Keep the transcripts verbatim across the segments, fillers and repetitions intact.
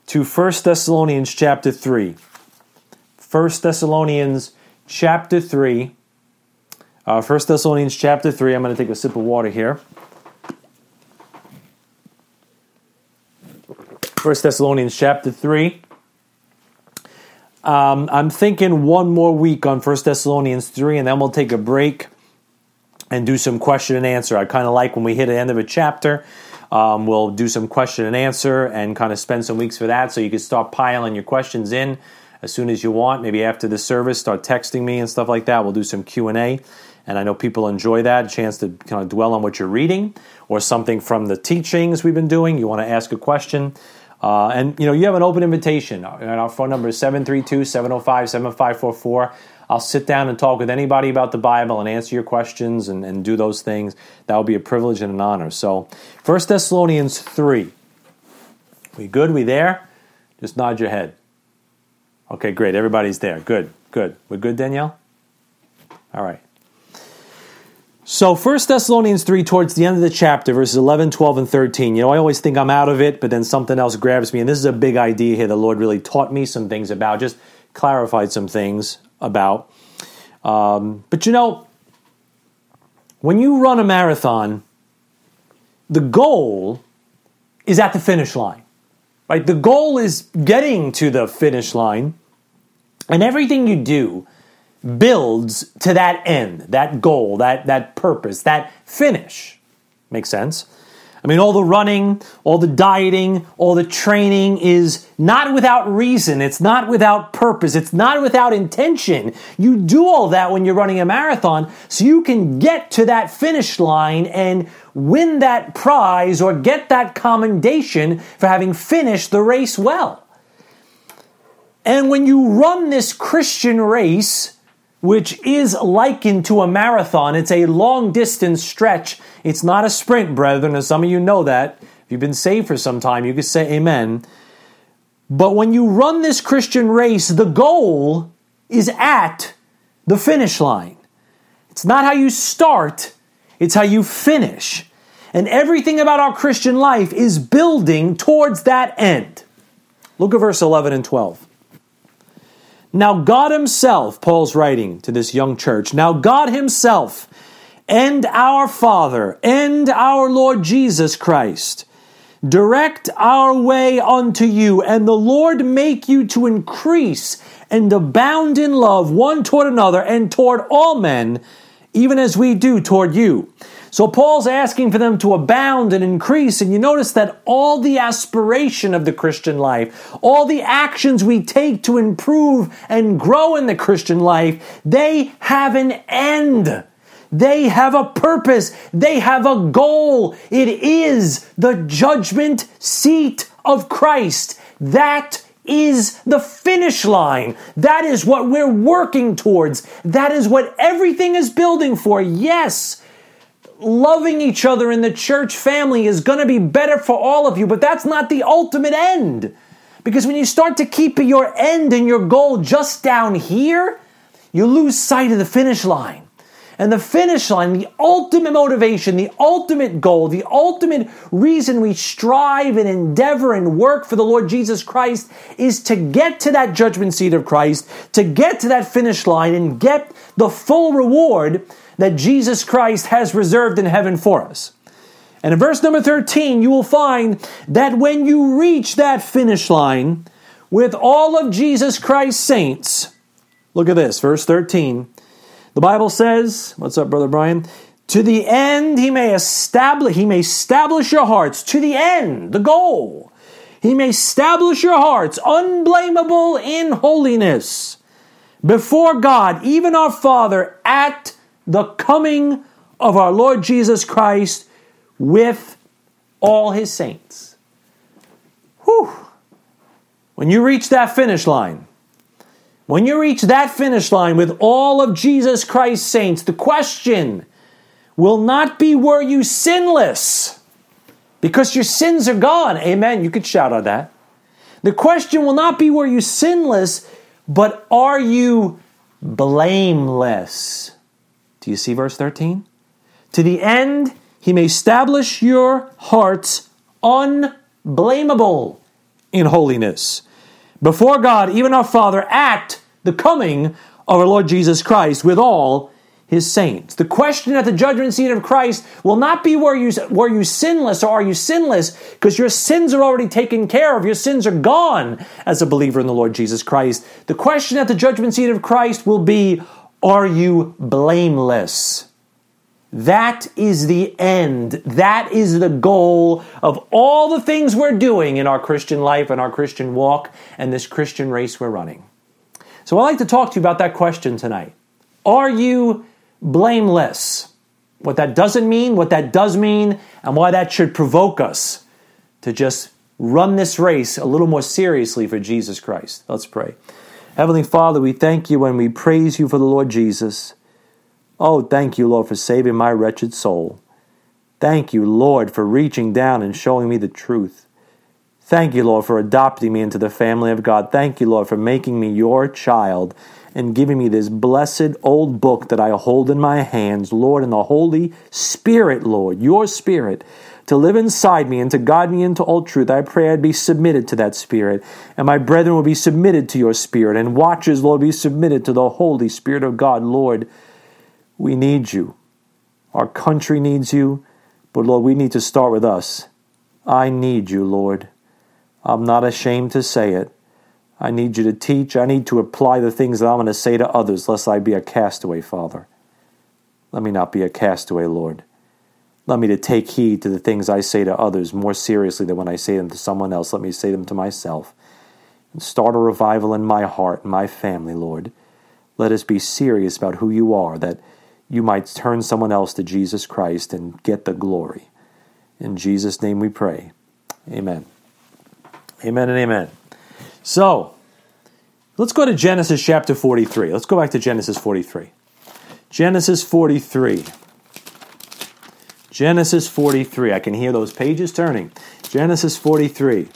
to First Thessalonians chapter three. First Thessalonians chapter three. Uh, First Thessalonians chapter three. I'm going to take a sip of water here. First Thessalonians chapter three. Um, I'm thinking one more week on First Thessalonians three, and then we'll take a break and do some question and answer. I kind of like when we hit the end of a chapter, um, we'll do some question and answer and kind of spend some weeks for that, so you can start piling your questions in as soon as you want. Maybe after the service, start texting me and stuff like that. We'll do some Q and A, and I know people enjoy that, a chance to kind of dwell on what you're reading or something from the teachings we've been doing. You want to ask a question. Uh, and, you know, you have an open invitation. And our phone number is seven three two, seven oh five, seven five four four. I'll sit down and talk with anybody about the Bible and answer your questions and, and do those things. That will be a privilege and an honor. So, First Thessalonians three. We good? We there? Just nod your head. Okay, great. Everybody's there. Good, good. We're good, Danielle? All right. So, First Thessalonians three, towards the end of the chapter, verses eleven, twelve, and thirteen. You know, I always think I'm out of it, but then something else grabs me. And this is a big idea here the Lord really taught me some things about, just clarified some things about. Um, but you know, when you run a marathon, the goal is at the finish line, right? The goal is getting to the finish line, and everything you do builds to that end, that goal, that, that purpose, that finish. Makes sense? I mean, all the running, all the dieting, all the training is not without reason. It's not without purpose. It's not without intention. You do all that when you're running a marathon so you can get to that finish line and win that prize or get that commendation for having finished the race well. And when you run this Christian race, which is likened to a marathon, it's a long-distance stretch. It's not a sprint, brethren, and some of you know that. If you've been saved for some time, you can say amen. But when you run this Christian race, the goal is at the finish line. It's not how you start, it's how you finish. And everything about our Christian life is building towards that end. Look at verse eleven and twelve. Now God himself, Paul's writing to this young church, now God himself and our Father and our Lord Jesus Christ direct our way unto you, and the Lord make you to increase and abound in love one toward another and toward all men, even as we do toward you. So Paul's asking for them to abound and increase, and you notice that all the aspiration of the Christian life, all the actions we take to improve and grow in the Christian life, they have an end. They have a purpose. They have a goal. It is the judgment seat of Christ. That is the finish line. That is what we're working towards. That is what everything is building for. Yes, loving each other in the church family is going to be better for all of you, but that's not the ultimate end. Because when you start to keep your end and your goal just down here, you lose sight of the finish line. And the finish line, the ultimate motivation, the ultimate goal, the ultimate reason we strive and endeavor and work for the Lord Jesus Christ is to get to that judgment seat of Christ, to get to that finish line and get the full reward that Jesus Christ has reserved in heaven for us. And in verse number thirteen, you will find that when you reach that finish line with all of Jesus Christ's saints, look at this, verse thirteen. The Bible says, what's up, Brother Brian? To the end he may establish, he may establish your hearts, to the end, the goal. He may establish your hearts unblameable in holiness before God, even our Father, at the coming of our Lord Jesus Christ with all his saints. Whew. When you reach that finish line, when you reach that finish line with all of Jesus Christ's saints, the question will not be, were you sinless? Because your sins are gone. Amen. You could shout on that. The question will not be, were you sinless, but are you blameless? Do you see verse thirteen? To the end, he may establish your hearts unblameable in holiness before God, even our Father, at the coming of our Lord Jesus Christ with all his saints. The question at the judgment seat of Christ will not be were you, were you sinless or are you sinless, because your sins are already taken care of. Your sins are gone as a believer in the Lord Jesus Christ. The question at the judgment seat of Christ will be, are you blameless? That is the end. That is the goal of all the things we're doing in our Christian life and our Christian walk and this Christian race we're running. So I'd like to talk to you about that question tonight. Are you blameless? What that doesn't mean, what that does mean, and why that should provoke us to just run this race a little more seriously for Jesus Christ. Let's pray. Heavenly Father, we thank you and we praise you for the Lord Jesus. Oh, thank you, Lord, for saving my wretched soul. Thank you, Lord, for reaching down and showing me the truth. Thank you, Lord, for adopting me into the family of God. Thank you, Lord, for making me your child and giving me this blessed old book that I hold in my hands, Lord, and the Holy Spirit, Lord, your Spirit, to live inside me and to guide me into all truth. I pray I'd be submitted to that Spirit, and my brethren will be submitted to your Spirit, and watchers, Lord, be submitted to the Holy Spirit of God. Lord, we need you. Our country needs you, but Lord, we need to start with us. I need you, Lord. I'm not ashamed to say it. I need you to teach. I need to apply the things that I'm going to say to others, lest I be a castaway, Father. Let me not be a castaway, Lord. Let me to take heed to the things I say to others more seriously than when I say them to someone else. Let me say them to myself. And start a revival in my heart and my family, Lord. Let us be serious about who you are, that you might turn someone else to Jesus Christ and get the glory. In Jesus' name we pray. Amen. Amen and amen. So, let's go to Genesis chapter forty-three. Let's go back to Genesis forty-three. Genesis forty-three. Genesis forty-three. I can hear those pages turning. Genesis forty-three.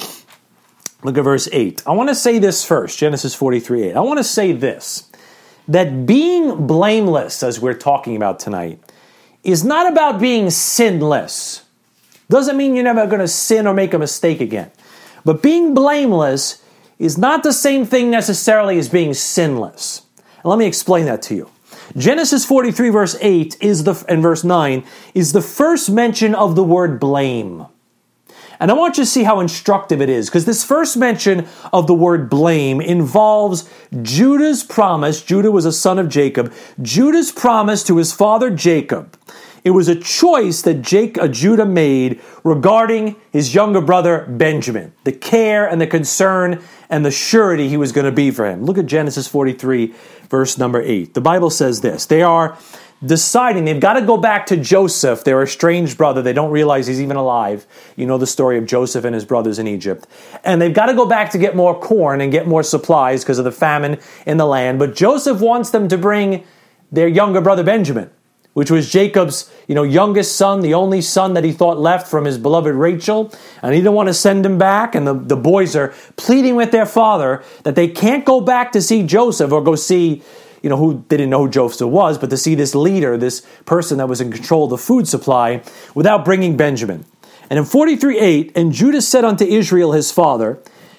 Look at verse eight. I want to say this first. Genesis forty-three, eight. I want to say this. That being blameless, as we're talking about tonight, is not about being sinless. Doesn't mean you're never going to sin or make a mistake again. But being blameless is not the same thing necessarily as being sinless. And let me explain that to you. Genesis forty-three verse eight is the and verse nine is the first mention of the word blame. And I want you to see how instructive it is, because this first mention of the word blame involves Judah's promise. Judah was a son of Jacob. Judah's promise to his father Jacob. It was a choice that Jake, uh, Judah made regarding his younger brother Benjamin, the care and the concern and the surety he was going to be for him. Look at Genesis forty-three, verse number eight. The Bible says this. They are deciding they've got to go back to Joseph, their estranged brother. They don't realize he's even alive. You know the story of Joseph and his brothers in Egypt. And they've got to go back to get more corn and get more supplies because of the famine in the land. But Joseph wants them to bring their younger brother Benjamin, which was Jacob's, you know, youngest son, the only son that he thought left from his beloved Rachel. And he didn't want to send him back. And the, the boys are pleading with their father that they can't go back to see Joseph or go see, you know, who they didn't know who Joseph was, but to see this leader, this person that was in control of the food supply, without bringing Benjamin. And in forty-three eight, and Judah said unto Israel his father,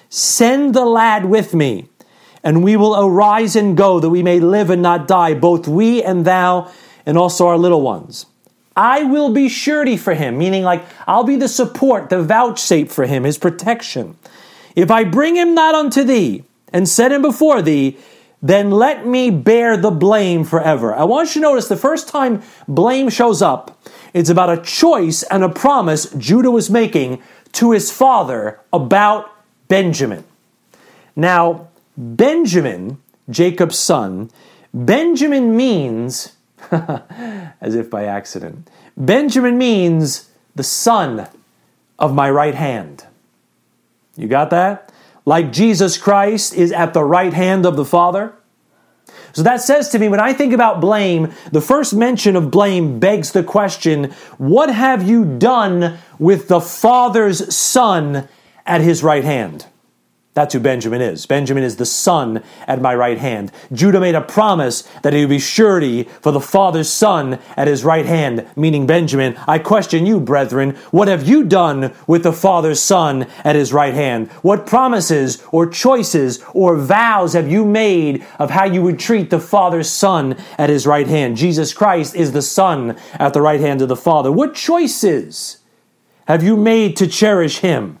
send the lad with me, and we will arise and go, that we may live and not die, both we and thou, and also our little ones. I will be surety for him, meaning like I'll be the support, the vouchsafe for him, his protection. If I bring him not unto thee, and set him before thee, then let me bear the blame forever. I want you to notice the first time blame shows up, it's about a choice and a promise Judah was making to his father about Benjamin. Now, Benjamin, Jacob's son, Benjamin means, as if by accident, Benjamin means the son of my right hand. You got that? Like Jesus Christ is at the right hand of the Father. So that says to me, when I think about blame, the first mention of blame begs the question, what have you done with the Father's Son at his right hand? That's who Benjamin is. Benjamin is the son at my right hand. Judah made a promise that he would be surety for the father's son at his right hand, meaning Benjamin. I question you, brethren, what have you done with the father's son at his right hand? What promises or choices or vows have you made of how you would treat the father's son at his right hand? Jesus Christ is the son at the right hand of the Father. What choices have you made to cherish him?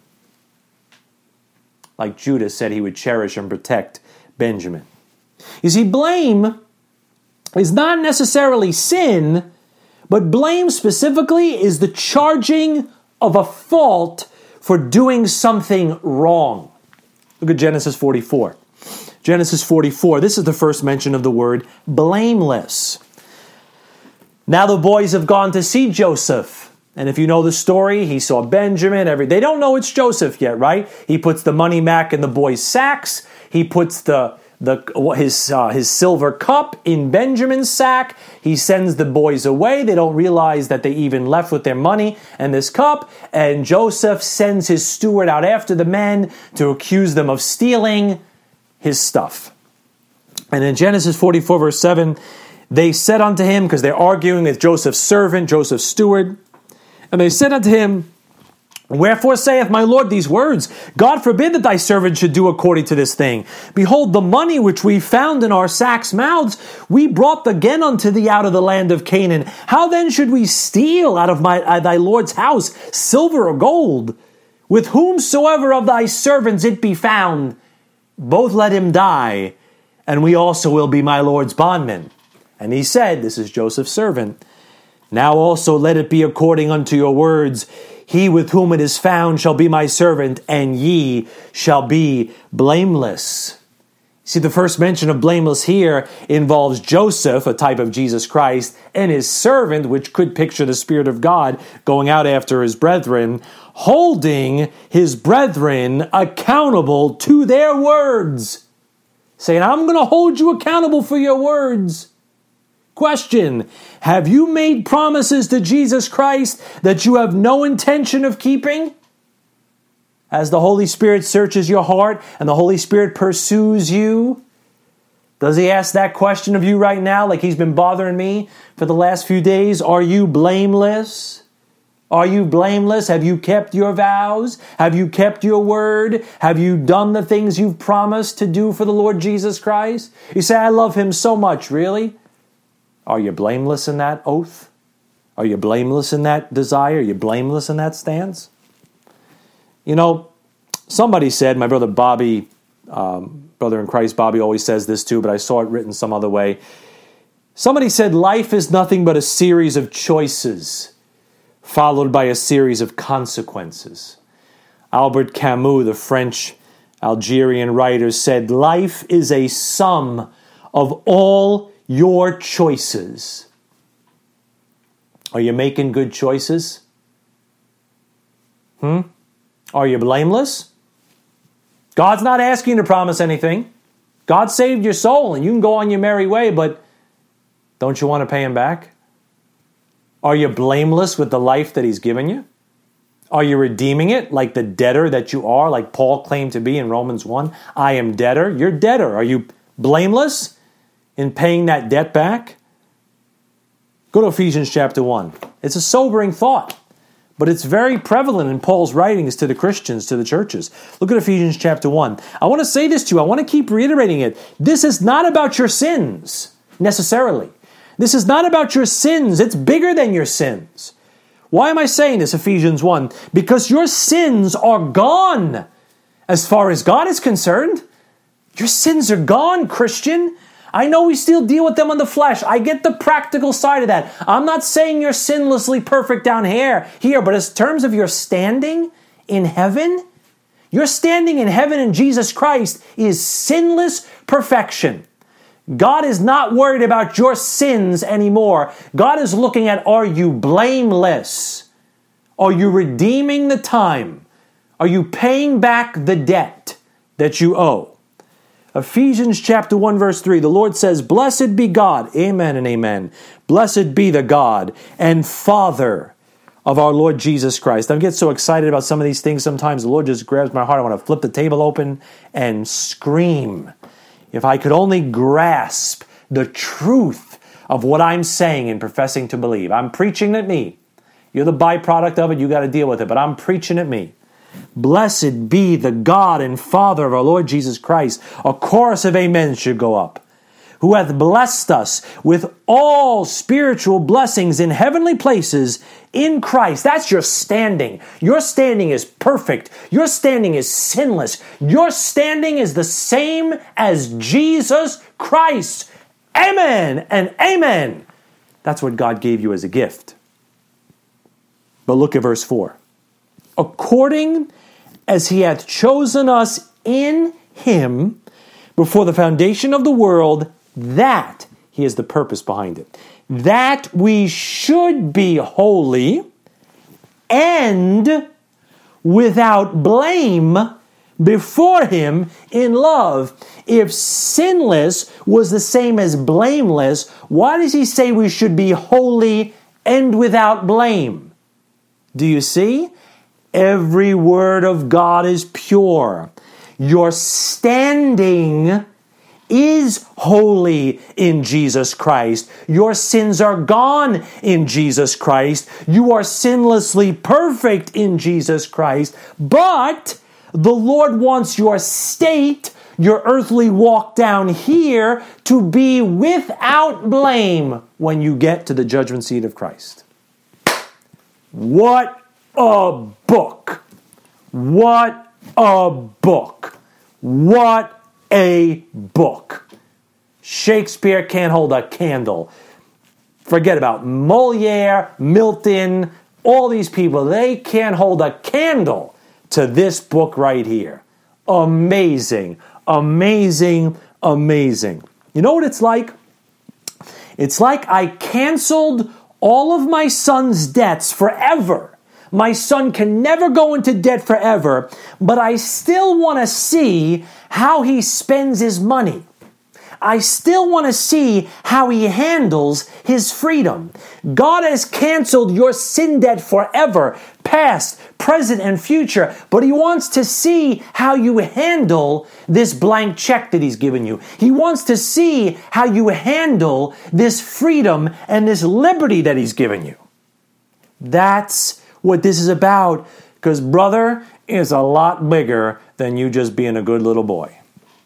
Like Judah said he would cherish and protect Benjamin. You see, blame is not necessarily sin, but blame specifically is the charging of a fault for doing something wrong. Look at Genesis forty-four. Genesis forty-four, this is the first mention of the word blameless. Now the boys have gone to see Joseph. And if you know the story, he saw Benjamin. Every They don't know it's Joseph yet, right? He puts the money back in the boys' sacks. He puts the the his uh, his silver cup in Benjamin's sack. He sends the boys away. They don't realize that they even left with their money and this cup. And Joseph sends his steward out after the men to accuse them of stealing his stuff. And in Genesis forty-four, verse seven, they said unto him, because they're arguing with Joseph's servant, Joseph's steward, and they said unto him, Wherefore saith my Lord these words? God forbid that thy servant should do according to this thing. Behold, the money which we found in our sacks' mouths, we brought again unto thee out of the land of Canaan. How then should we steal out of my uh, thy Lord's house silver or gold? With whomsoever of thy servants it be found, both let him die, and we also will be my Lord's bondmen. And he said, this is Joseph's servant, Now also let it be according unto your words. He with whom it is found shall be my servant, and ye shall be blameless. See, the first mention of blameless here involves Joseph, a type of Jesus Christ, and his servant, which could picture the Spirit of God going out after his brethren, holding his brethren accountable to their words. Saying, I'm going to hold you accountable for your words. Question, have you made promises to Jesus Christ that you have no intention of keeping? As the Holy Spirit searches your heart and the Holy Spirit pursues you, does he ask that question of you right now like he's been bothering me for the last few days? Are you blameless? Are you blameless? Have you kept your vows? Have you kept your word? Have you done the things you've promised to do for the Lord Jesus Christ? You say, I love him so much, really? Are you blameless in that oath? Are you blameless in that desire? Are you blameless in that stance? You know, somebody said, my brother Bobby, um, brother in Christ Bobby always says this too, but I saw it written some other way. Somebody said, life is nothing but a series of choices followed by a series of consequences. Albert Camus, the French Algerian writer, said, life is a sum of all your choices. Are you making good choices? Hmm? Are you blameless? God's not asking you to promise anything. God saved your soul and you can go on your merry way, but don't you want to pay him back? Are you blameless with the life that he's given you? Are you redeeming it like the debtor that you are, like Paul claimed to be in Romans one? I am debtor. You're debtor. Are you blameless in paying that debt back? Go to Ephesians chapter one. It's a sobering thought, but it's very prevalent in Paul's writings to the Christians, to the churches. Look at Ephesians chapter one. I want to say this to you. I want to keep reiterating it. This is not about your sins, necessarily. This is not about your sins. It's bigger than your sins. Why am I saying this, Ephesians one? Because your sins are gone as far as God is concerned. Your sins are gone, Christian. I know we still deal with them on the flesh. I get the practical side of that. I'm not saying you're sinlessly perfect down here, here, but in terms of your standing in heaven, your standing in heaven in Jesus Christ is sinless perfection. God is not worried about your sins anymore. God is looking at, are you blameless? Are you redeeming the time? Are you paying back the debt that you owe? Ephesians chapter one verse three, the Lord says, blessed be God, amen and amen. Blessed be the God and Father of our Lord Jesus Christ. I get so excited about some of these things sometimes. The Lord just grabs my heart. I want to flip the table open and scream. If I could only grasp the truth of what I'm saying and professing to believe. I'm preaching at me. You're the byproduct of it. You got to deal with it. But I'm preaching at me. Blessed be the God and Father of our Lord Jesus Christ. A chorus of amens should go up. Who hath blessed us with all spiritual blessings in heavenly places in Christ. That's your standing. Your standing is perfect. Your standing is sinless. Your standing is the same as Jesus Christ. Amen and amen. That's what God gave you as a gift. But look at verse four. According as he hath chosen us in him before the foundation of the world, that, he is the purpose behind it, that we should be holy and without blame before him in love. If sinless was the same as blameless, why does he say we should be holy and without blame? Do you see? Every word of God is pure. Your standing is holy in Jesus Christ. Your sins are gone in Jesus Christ. You are sinlessly perfect in Jesus Christ. But the Lord wants your state, your earthly walk down here, to be without blame when you get to the judgment seat of Christ. What a book! What a book! What a book! Shakespeare can't hold a candle. Forget about Moliere, Milton, all these people. They can't hold a candle to this book right here. Amazing, amazing, amazing. You know what it's like? It's like I canceled all of my son's debts forever. My son can never go into debt forever, but I still want to see how he spends his money. I still want to see how he handles his freedom. God has canceled your sin debt forever, past, present, and future, but he wants to see how you handle this blank check that he's given you. He wants to see how you handle this freedom and this liberty that he's given you. That's what this is about, because brother, is a lot bigger than you just being a good little boy.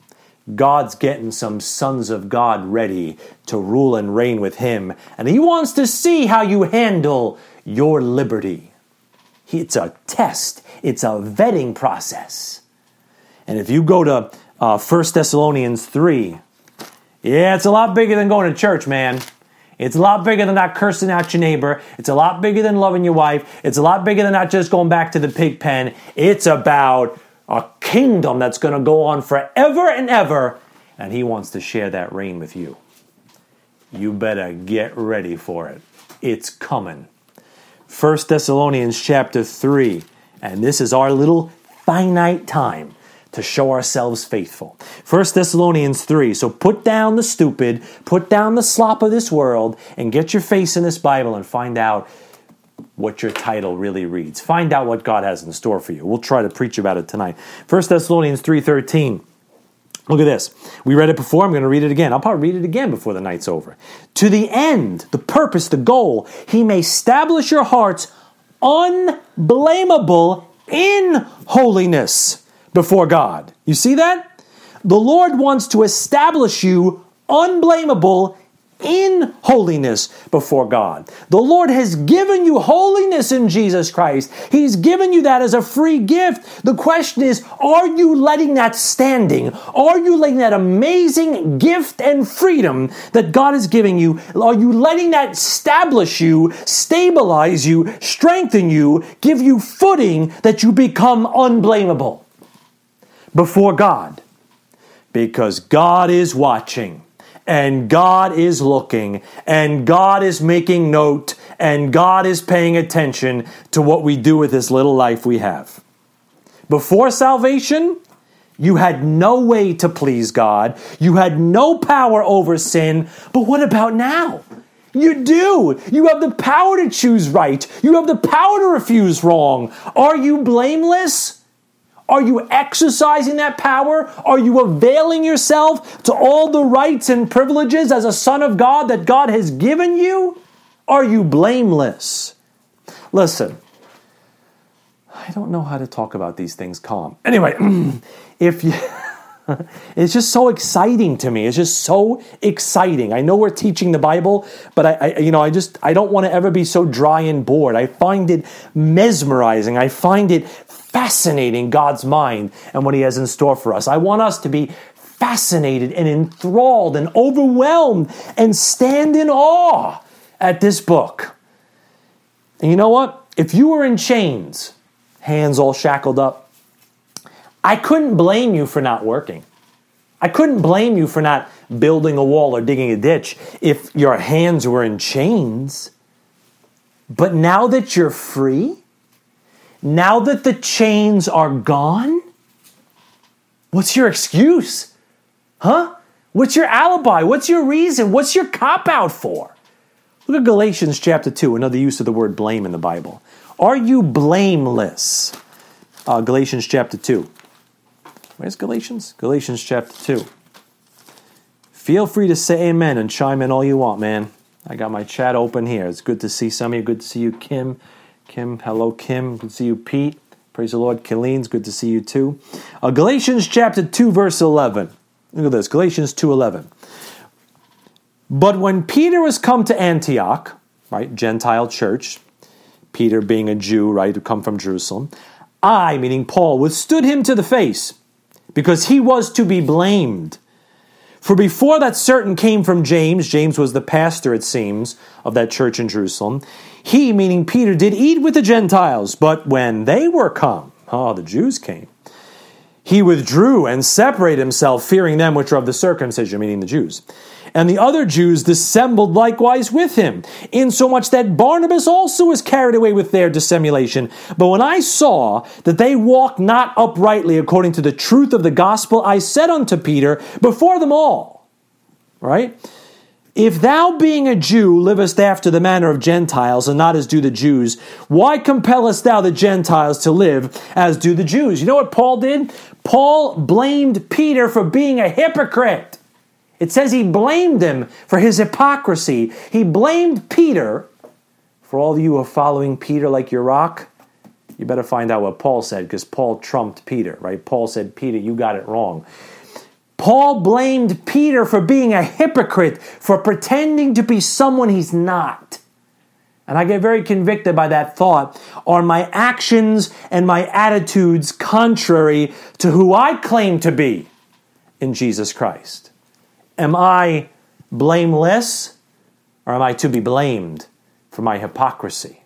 God's getting some sons of God ready to rule and reign with him, and he wants to see how you handle your liberty. It's a test. It's a vetting process. And if you go to uh, First Thessalonians three, yeah, it's a lot bigger than going to church, man. It's a lot bigger than not cursing out your neighbor. It's a lot bigger than loving your wife. It's a lot bigger than not just going back to the pig pen. It's about a kingdom that's going to go on forever and ever, and he wants to share that reign with you. You better get ready for it. It's coming. First Thessalonians chapter three, and this is our little finite time to show ourselves faithful. First Thessalonians three. So put down the stupid, put down the slop of this world, and get your face in this Bible and find out what your title really reads. Find out what God has in store for you. We'll try to preach about it tonight. First Thessalonians three thirteen. Look at this. We read it before. I'm going to read it again. I'll probably read it again before the night's over. To the end, the purpose, the goal, he may establish your hearts unblameable in holiness before God. You see that? The Lord wants to establish you unblameable in holiness before God. The Lord has given you holiness in Jesus Christ. He's given you that as a free gift. The question is, are you letting that standing? Are you letting that amazing gift and freedom that God is giving you, are you letting that establish you, stabilize you, strengthen you, give you footing that you become unblameable before God? Because God is watching. And God is looking, and God is making note, and God is paying attention to what we do with this little life we have. Before salvation, you had no way to please God. You had no power over sin. But what about now? You do. You have the power to choose right. You have the power to refuse wrong. Are you blameless? Are you exercising that power? Are you availing yourself to all the rights and privileges as a son of God that God has given you? Are you blameless? Listen, I don't know how to talk about these things calm. Anyway, if you... It's just so exciting to me. It's just so exciting. I know we're teaching the Bible, but I, I you know, I just, I don't want to ever be so dry and bored. I find it mesmerizing. I find it fascinating, God's mind and what He has in store for us. I want us to be fascinated and enthralled and overwhelmed and stand in awe at this book. And you know what? If you were in chains, hands all shackled up, I couldn't blame you for not working. I couldn't blame you for not building a wall or digging a ditch if your hands were in chains. But now that you're free, now that the chains are gone, what's your excuse? Huh? What's your alibi? What's your reason? What's your cop-out for? Look at Galatians chapter two, another use of the word blame in the Bible. Are you blameless? Uh, Galatians chapter two. Where's Galatians? Galatians chapter two. Feel free to say amen and chime in all you want, man. I got my chat open here. It's good to see some of you. Good to see you, Kim. Kim, hello, Kim. Good to see you, Pete. Praise the Lord. Killeen's good to see you, too. Uh, Galatians chapter two, verse eleven. Look at this. Galatians two eleven. But when Peter was come to Antioch, right, Gentile church, Peter being a Jew, right, who come from Jerusalem, I, meaning Paul, withstood him to the face, because he was to be blamed. For before that certain came from James, James was the pastor, it seems, of that church in Jerusalem, he, meaning Peter, did eat with the Gentiles. But when they were come, oh, the Jews came, he withdrew and separated himself, fearing them which are of the circumcision, meaning the Jews. And the other Jews dissembled likewise with him, insomuch that Barnabas also was carried away with their dissimulation. But when I saw that they walked not uprightly according to the truth of the gospel, I said unto Peter before them all, right? If thou being a Jew livest after the manner of Gentiles, and not as do the Jews, why compellest thou the Gentiles to live as do the Jews? You know what Paul did? Paul blamed Peter for being a hypocrite. It says he blamed him for his hypocrisy. He blamed Peter. For all of you who are following Peter like your rock, you better find out what Paul said, because Paul trumped Peter, right? Paul said, Peter, you got it wrong. Paul blamed Peter for being a hypocrite, for pretending to be someone he's not. And I get very convicted by that thought. Are my actions and my attitudes contrary to who I claim to be in Jesus Christ? Am I blameless, or am I to be blamed for my hypocrisy?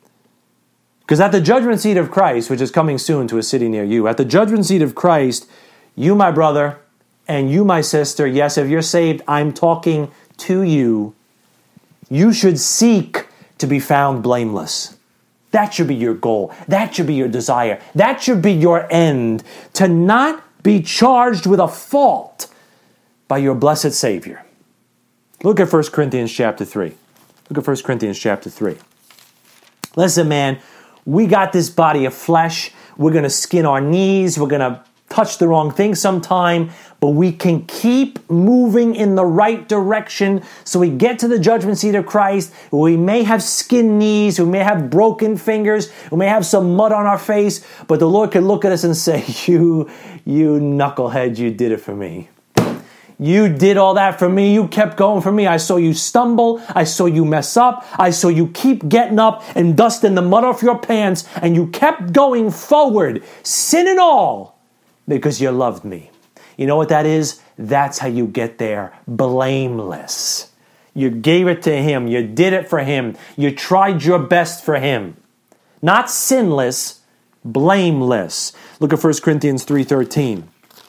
Because at the judgment seat of Christ, which is coming soon to a city near you, at the judgment seat of Christ, you, my brother, and you, my sister, yes, if you're saved, I'm talking to you, you should seek to be found blameless. That should be your goal. That should be your desire. That should be your end, to not be charged with a fault by your blessed Savior. Look at First Corinthians chapter three. Look at First Corinthians chapter three. Listen, man, we got this body of flesh. We're going to skin our knees. We're going to touch the wrong thing sometime, but we can keep moving in the right direction so we get to the judgment seat of Christ. We may have skinned knees, we may have broken fingers, we may have some mud on our face, but the Lord can look at us and say, you, you knucklehead, you did it for me. You did all that for me. You kept going for me. I saw you stumble. I saw you mess up. I saw you keep getting up and dusting the mud off your pants, and you kept going forward, sin and all, because you loved me. You know what that is? That's how you get there, blameless. You gave it to Him. You did it for Him. You tried your best for Him. Not sinless, blameless. Look at First Corinthians three thirteen.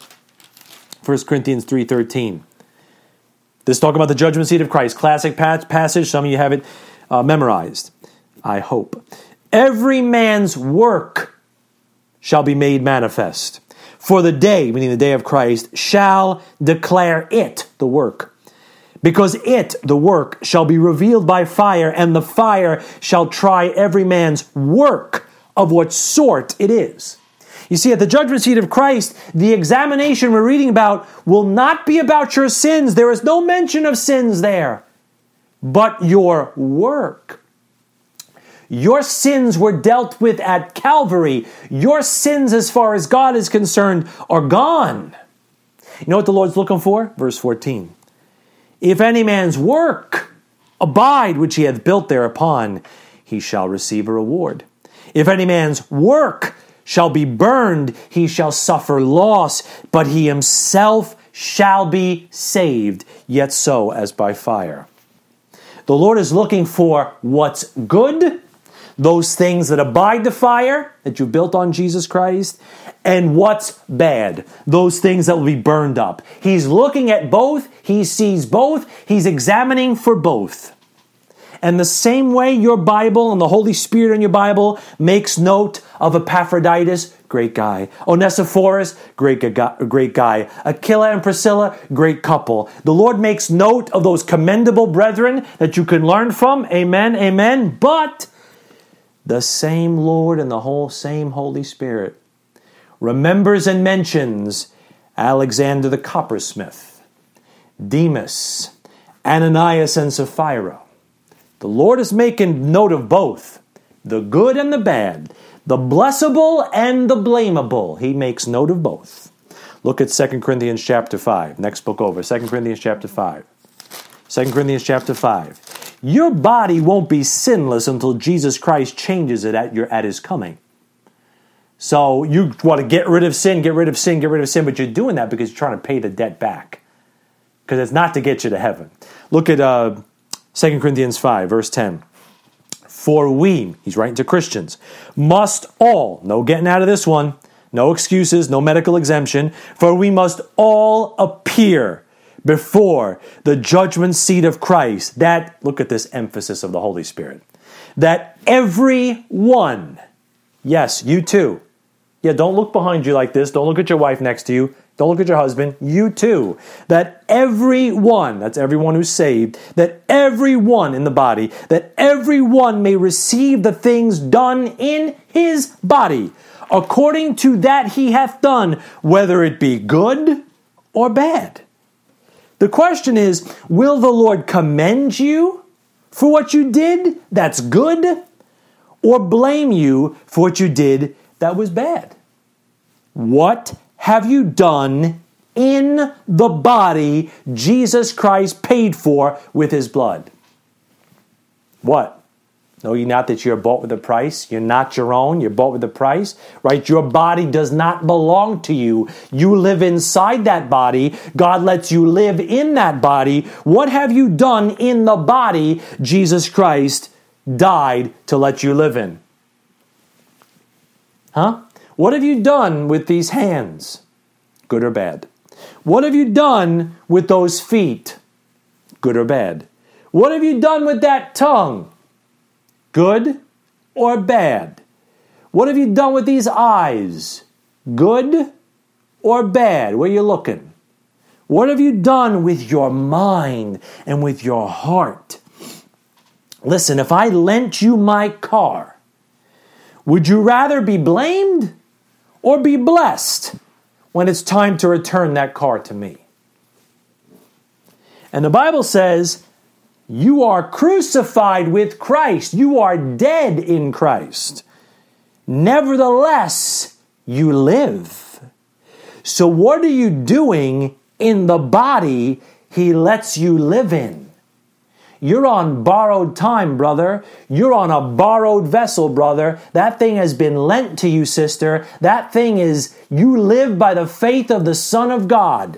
First Corinthians three thirteen. This is talking about the judgment seat of Christ. Classic passage. Some of you have it uh, memorized, I hope. Every man's work shall be made manifest. For the day, meaning the day of Christ, shall declare it, the work, Because it, the work, shall be revealed by fire, and the fire shall try every man's work of what sort it is. You see, at the judgment seat of Christ, the examination we're reading about will not be about your sins. There is no mention of sins there, but your work. Your sins were dealt with at Calvary. Your sins, as far as God is concerned, are gone. You know what the Lord's looking for? Verse fourteen. If any man's work abide, which he hath built thereupon, he shall receive a reward. If any man's work shall be burned, he shall suffer loss, but he himself shall be saved, yet so as by fire. The Lord is looking for what's good, those things that abide the fire that you built on Jesus Christ, and what's bad, those things that will be burned up. He's looking at both. He sees both. He's examining for both. And the same way your Bible and the Holy Spirit in your Bible makes note of Epaphroditus, great guy. Onesiphorus, great guy. Great guy. Aquila and Priscilla, great couple. The Lord makes note of those commendable brethren that you can learn from. Amen, amen. But the same Lord and the whole same Holy Spirit remembers and mentions Alexander the coppersmith, Demas, Ananias and Sapphira. The Lord is making note of both, the good and the bad, the blessable and the blamable. He makes note of both. Look at Second Corinthians chapter five. Next book over, Second Corinthians chapter five. Second Corinthians chapter five. Your body won't be sinless until Jesus Christ changes it at your at his coming. So you want to get rid of sin, get rid of sin, get rid of sin, but you're doing that because you're trying to pay the debt back. Because it's not to get you to heaven. Look at uh, Second Corinthians five, verse ten. For we, he's writing to Christians, must all, no getting out of this one, no excuses, no medical exemption, for we must all appear before the judgment seat of Christ. That, look at this emphasis of the Holy Spirit, that every one, yes, you too, yeah, don't look behind you like this, don't look at your wife next to you, don't look at your husband, you too, that everyone, that's everyone who's saved, that everyone in the body, that everyone may receive the things done in his body, according to that he hath done, whether it be good or bad. The question is, will the Lord commend you for what you did that's good, or blame you for what you did that was bad? What have you done in the body Jesus Christ paid for with his blood? What? Know ye not that you're bought with a price? You're not your own. You're bought with a price, right? Your body does not belong to you. You live inside that body. God lets you live in that body. What have you done in the body Jesus Christ died to let you live in? Huh? What have you done with these hands? Good or bad? What have you done with those feet? Good or bad? What have you done with that tongue? Good or bad? What have you done with these eyes? Good or bad? Where you looking? What have you done with your mind and with your heart? Listen, if I lent you my car, would you rather be blamed or be blessed when it's time to return that car to me? And the Bible says, you are crucified with Christ. You are dead in Christ. Nevertheless, you live. So what are you doing in the body he lets you live in? You're on borrowed time, brother. You're on a borrowed vessel, brother. That thing has been lent to you, sister. That thing is, you live by the faith of the Son of God.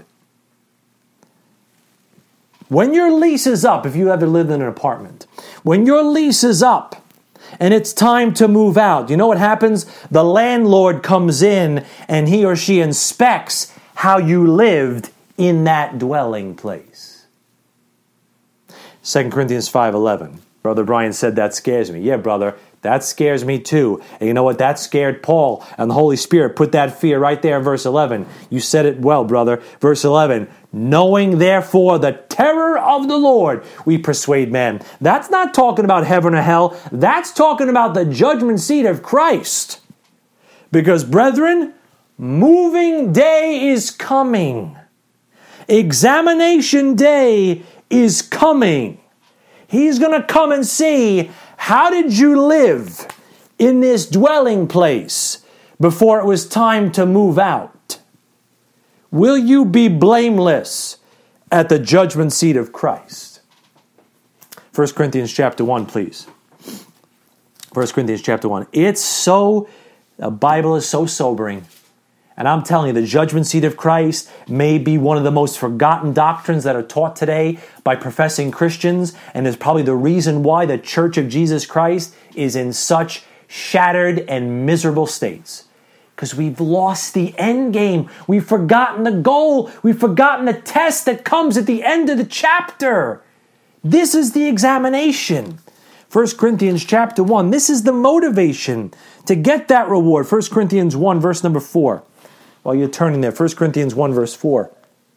When your lease is up, if you ever lived in an apartment, when your lease is up and it's time to move out, you know what happens? The landlord comes in and he or she inspects how you lived in that dwelling place. Second Corinthians five eleven. Brother Brian said that scares me. Yeah, brother, That scares me too. And you know what? That scared Paul, and the Holy Spirit put that fear right there in verse eleven. You said it well, brother. Verse eleven, knowing therefore the terror of the Lord, we persuade men. That's not talking about heaven or hell. That's talking about the judgment seat of Christ. Because, brethren, moving day is coming. Examination day is coming. He's going to come and see, how did you live in this dwelling place before it was time to move out? Will you be blameless at the judgment seat of Christ? First Corinthians chapter one, please. First Corinthians chapter one. It's so, the Bible is so sobering. And I'm telling you, the judgment seat of Christ may be one of the most forgotten doctrines that are taught today by professing Christians, and is probably the reason why the Church of Jesus Christ is in such shattered and miserable states. Because we've lost the end game. We've forgotten the goal. We've forgotten the test that comes at the end of the chapter. This is the examination. First Corinthians chapter one. This is the motivation to get that reward. First Corinthians one, verse number four. While you're turning there, First Corinthians one, verse four.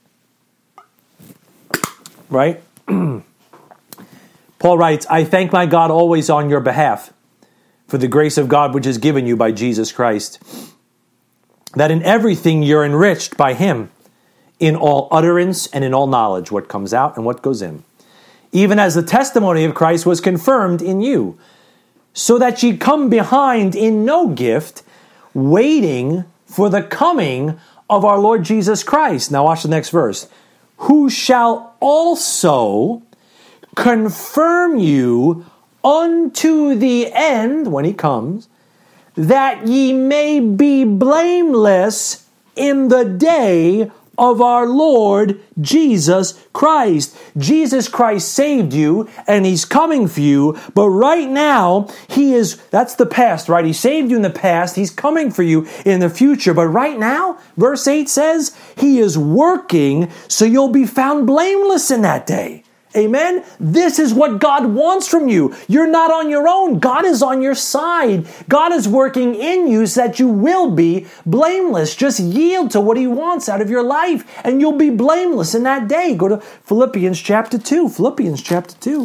Right? Paul writes, I thank my God always on your behalf for the grace of God which is given you by Jesus Christ, that in everything you're enriched by him, in all utterance and in all knowledge, what comes out and what goes in, even as the testimony of Christ was confirmed in you, so that ye come behind in no gift, waiting for the coming of our Lord Jesus Christ. Now watch the next verse. Who shall also confirm you unto the end, when he comes, that ye may be blameless in the day of our Lord Jesus Christ. Jesus Christ saved you, and he's coming for you, but right now, he is, that's the past, right? He saved you in the past, he's coming for you in the future, but right now, verse eight says, he is working so you'll be found blameless in that day. Amen? This is what God wants from you. You're not on your own. God is on your side. God is working in you so that you will be blameless. Just yield to what he wants out of your life, and you'll be blameless in that day. Go to Philippians chapter two. Philippians chapter two.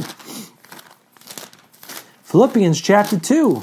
Philippians chapter two.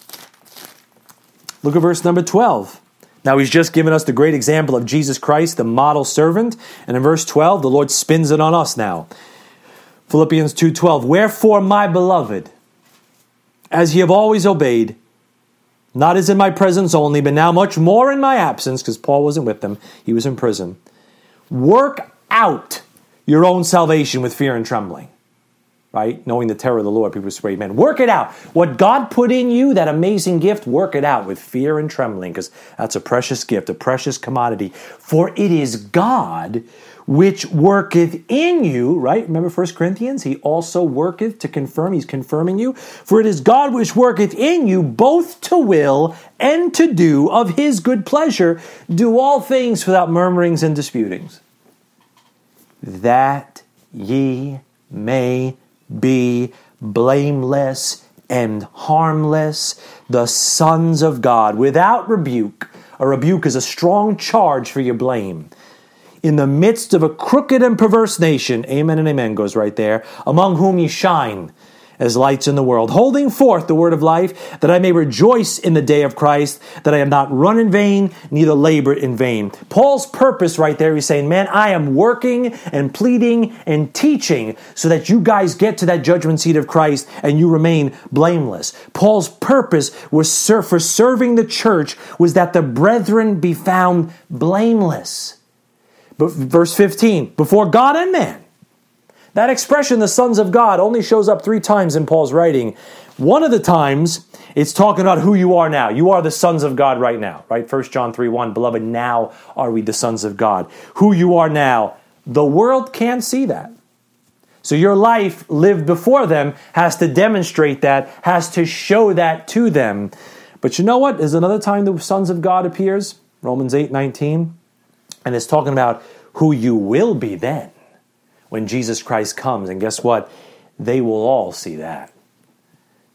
Look at verse number twelve. Now he's just given us the great example of Jesus Christ, the model servant. And in verse twelve, the Lord spins it on us now. Philippians two twelve, wherefore, my beloved, as ye have always obeyed, not as in my presence only, but now much more in my absence, because Paul wasn't with them, he was in prison, work out your own salvation with fear and trembling. Right? Knowing the terror of the Lord, people persuade men. Work it out. What God put in you, that amazing gift, work it out with fear and trembling, because that's a precious gift, a precious commodity. For it is God which worketh in you, right? Remember First Corinthians? He also worketh to confirm. He's confirming you. For it is God which worketh in you both to will and to do of his good pleasure. Do all things without murmurings and disputings, that ye may be blameless and harmless, the sons of God, without rebuke. A rebuke is a strong charge for your blame. In the midst of a crooked and perverse nation, amen and amen goes right there, among whom ye shine as lights in the world, holding forth the word of life, that I may rejoice in the day of Christ, that I have not run in vain, neither labored in vain. Paul's purpose right there, he's saying, man, I am working and pleading and teaching so that you guys get to that judgment seat of Christ and you remain blameless. Paul's purpose was ser- for serving the church was that the brethren be found blameless. But verse fifteen, before God and man. That expression, the sons of God, only shows up three times in Paul's writing. One of the times, it's talking about who you are now. You are the sons of God right now, right? First John three one, beloved, now are we the sons of God. Who you are now. The world can't see that. So your life lived before them has to demonstrate that, has to show that to them. But you know what? There's another time the sons of God appears, Romans eight nineteen, and it's talking about who you will be then, when Jesus Christ comes. And guess what? They will all see that.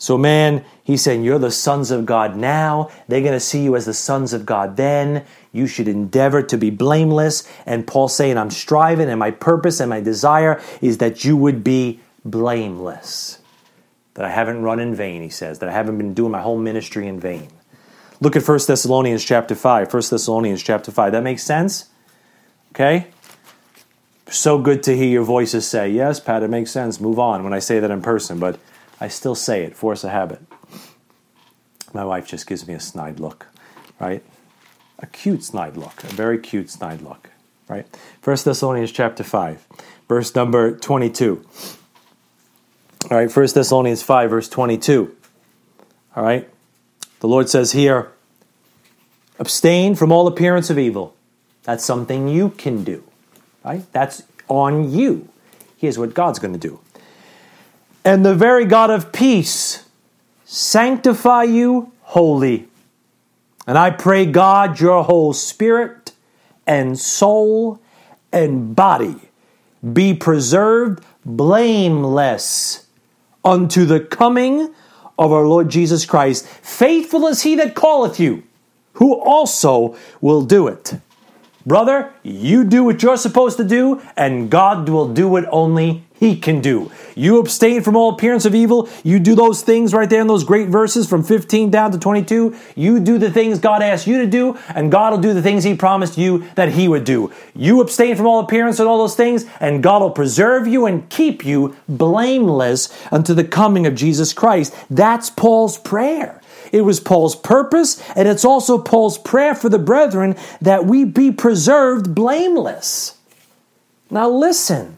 So man, he's saying, you're the sons of God now. They're going to see you as the sons of God then. You should endeavor to be blameless. And Paul's saying, I'm striving, and my purpose and my desire is that you would be blameless. That I haven't run in vain, he says. That I haven't been doing my whole ministry in vain. Look at First Thessalonians chapter five. First Thessalonians chapter five. That makes sense? Okay? So good to hear your voices say, yes, Pat, it makes sense. Move on when I say that in person. But I still say it, force of habit. My wife just gives me a snide look, right? A cute snide look, a very cute snide look, right? First Thessalonians chapter five, verse number twenty-two. All right, First Thessalonians five, verse twenty-two. All right, the Lord says here, abstain from all appearance of evil. That's something you can do, right? That's on you. Here's what God's going to do. And the very God of peace sanctify you wholly. And I pray, God, your whole spirit and soul and body be preserved blameless unto the coming of our Lord Jesus Christ. Faithful is he that calleth you, who also will do it. Brother, you do what you're supposed to do, and God will do what only he can do. You abstain from all appearance of evil. You do those things right there in those great verses from fifteen down to twenty-two. You do the things God asked you to do, and God will do the things he promised you that he would do. You abstain from all appearance and all those things, and God will preserve you and keep you blameless unto the coming of Jesus Christ. That's Paul's prayer. It was Paul's purpose, and it's also Paul's prayer for the brethren that we be preserved blameless. Now listen.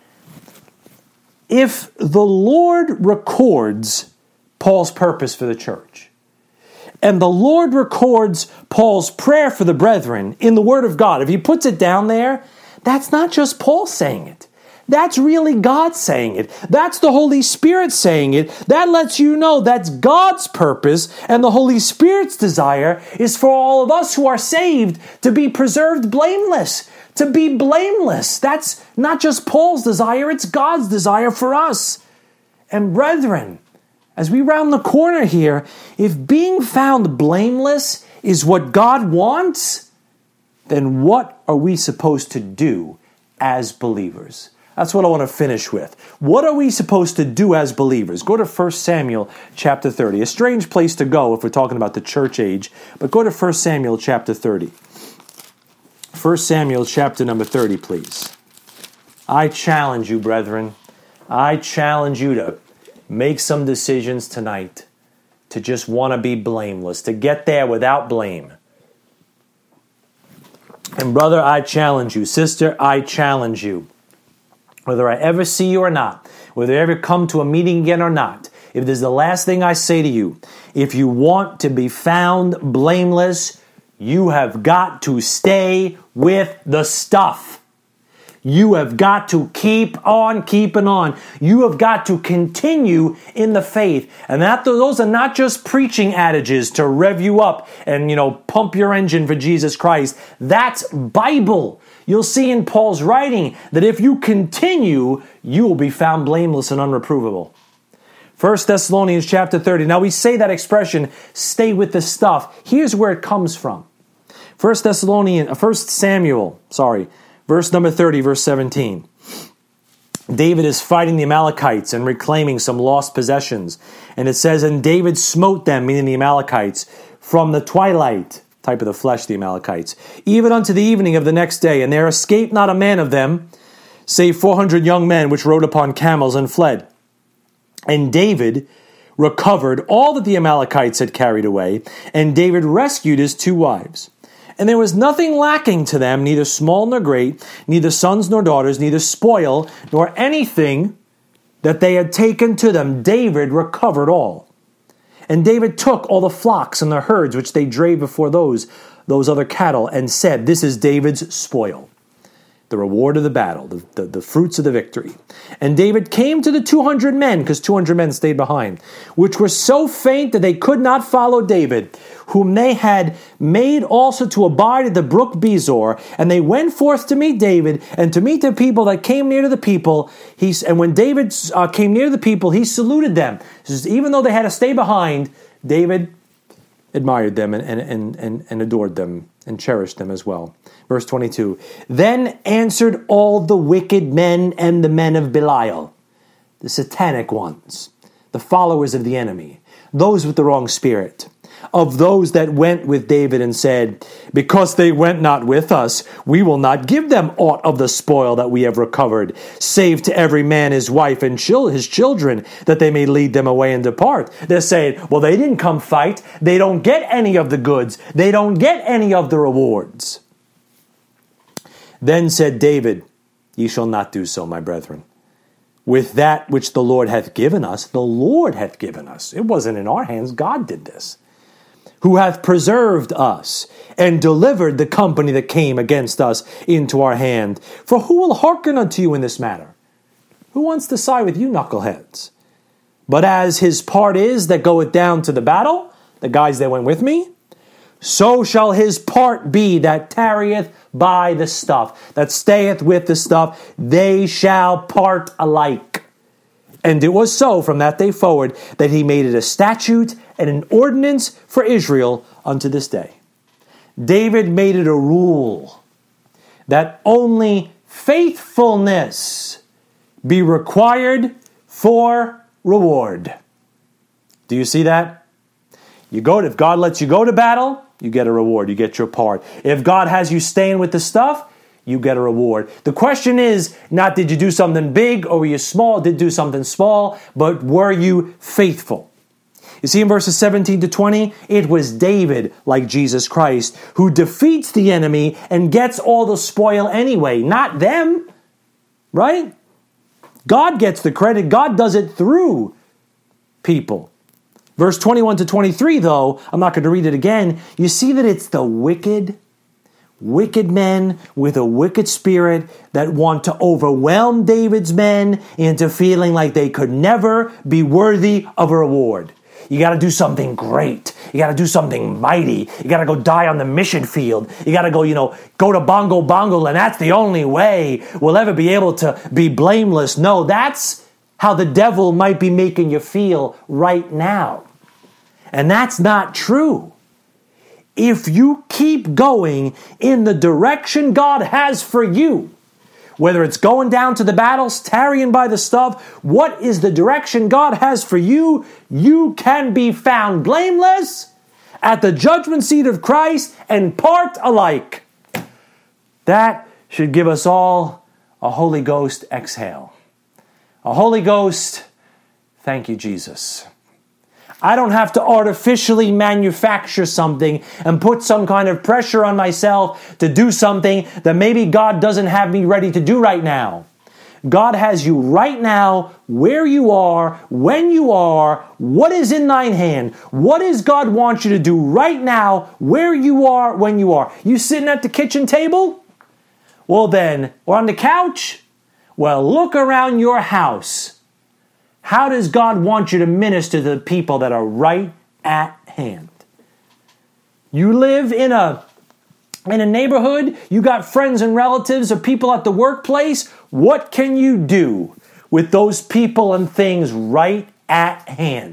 If the Lord records Paul's purpose for the church, and the Lord records Paul's prayer for the brethren in the Word of God, if he puts it down there, that's not just Paul saying it. That's really God saying it. That's the Holy Spirit saying it. That lets you know that's God's purpose, and the Holy Spirit's desire is for all of us who are saved to be preserved blameless, to be blameless. That's not just Paul's desire, it's God's desire for us. And brethren, as we round the corner here, if being found blameless is what God wants, then what are we supposed to do as believers? That's what I want to finish with. What are we supposed to do as believers? Go to First Samuel chapter thirty. A strange place to go if we're talking about the church age, but go to First Samuel chapter thirty. First Samuel chapter number thirty, please. I challenge you, brethren. I challenge you to make some decisions tonight to just want to be blameless, to get there without blame. And brother, I challenge you. Sister, I challenge you. Whether I ever see you or not, whether I ever come to a meeting again or not, if this is the last thing I say to you, if you want to be found blameless, you have got to stay with the stuff. You have got to keep on keeping on. You have got to continue in the faith. And that those are not just preaching adages to rev you up and, you know, pump your engine for Jesus Christ. That's Bible. You'll see in Paul's writing that if you continue, you will be found blameless and unreprovable. First Thessalonians chapter thirty. Now we say that expression, stay with the stuff. Here's where it comes from. First Thessalonians, First Samuel, sorry, verse number thirty, verse seventeen. David is fighting the Amalekites and reclaiming some lost possessions. And it says, and David smote them, meaning the Amalekites, from the twilight, type of the flesh, the Amalekites, even unto the evening of the next day. And there escaped not a man of them, save four hundred young men which rode upon camels and fled. And David recovered all that the Amalekites had carried away, and David rescued his two wives. And there was nothing lacking to them, neither small nor great, neither sons nor daughters, neither spoil, nor anything that they had taken to them. David recovered all. And David took all the flocks and the herds which they drave before those, those other cattle, and said, this is David's spoil. the reward of the battle, the, the, the fruits of the victory. And David came to the two hundred men, because two hundred men stayed behind, which were so faint that they could not follow David, whom they had made also to abide at the brook Bezor. And they went forth to meet David, and to meet the people that came near to the people. He, and when David uh, came near the people, he saluted them. Says, even though they had to stay behind, David admired them and, and, and, and adored them and cherished them as well. Verse twenty-two, then answered all the wicked men and the men of Belial, the satanic ones, the followers of the enemy, those with the wrong spirit, of those that went with David and said, because they went not with us, we will not give them aught of the spoil that we have recovered, save to every man his wife and his children, that they may lead them away and depart. They're saying, well, they didn't come fight. They don't get any of the goods. They don't get any of the rewards. Then said David, ye shall not do so, my brethren. With that which the Lord hath given us, the Lord hath given us. It wasn't in our hands. God did this. Who hath preserved us and delivered the company that came against us into our hand. For who will hearken unto you in this matter? Who wants to side with you, knuckleheads? But as his part is that goeth down to the battle, the guys that went with me, so shall his part be that tarrieth by the stuff, that stayeth with the stuff. They shall part alike. And it was so from that day forward that he made it a statute and an ordinance for Israel unto this day. David made it a rule that only faithfulness be required for reward. Do you see that? You go to, if God lets you go to battle, you get a reward. You get your part. If God has you staying with the stuff, you get a reward. The question is not did you do something big or were you small? Did do something small, but were you faithful? You see in verses seventeen to twenty, it was David, like Jesus Christ, who defeats the enemy and gets all the spoil anyway, not them, right? God gets the credit. God does it through people. Verse twenty-one to twenty-three, though, I'm not going to read it again. You see that it's the wicked, wicked men with a wicked spirit that want to overwhelm David's men into feeling like they could never be worthy of a reward. You got to do something great. You got to do something mighty. You got to go die on the mission field. You got to go, you know, go to Bongo Bongo, and that's the only way we'll ever be able to be blameless. No, that's how the devil might be making you feel right now. And that's not true. If you keep going in the direction God has for you, whether it's going down to the battles, tarrying by the stuff, what is the direction God has for you? You can be found blameless at the judgment seat of Christ and part alike. That should give us all a Holy Ghost exhale. A Holy Ghost, thank you, Jesus. I don't have to artificially manufacture something and put some kind of pressure on myself to do something that maybe God doesn't have me ready to do right now. God has you right now, where you are, when you are, what is in thine hand. What does God want you to do right now, where you are, when you are? You sitting at the kitchen table? Well then, or on the couch? Well, look around your house. How does God want you to minister to the people that are right at hand? You live in a, in a neighborhood, you got friends and relatives or people at the workplace. What can you do with those people and things right at hand?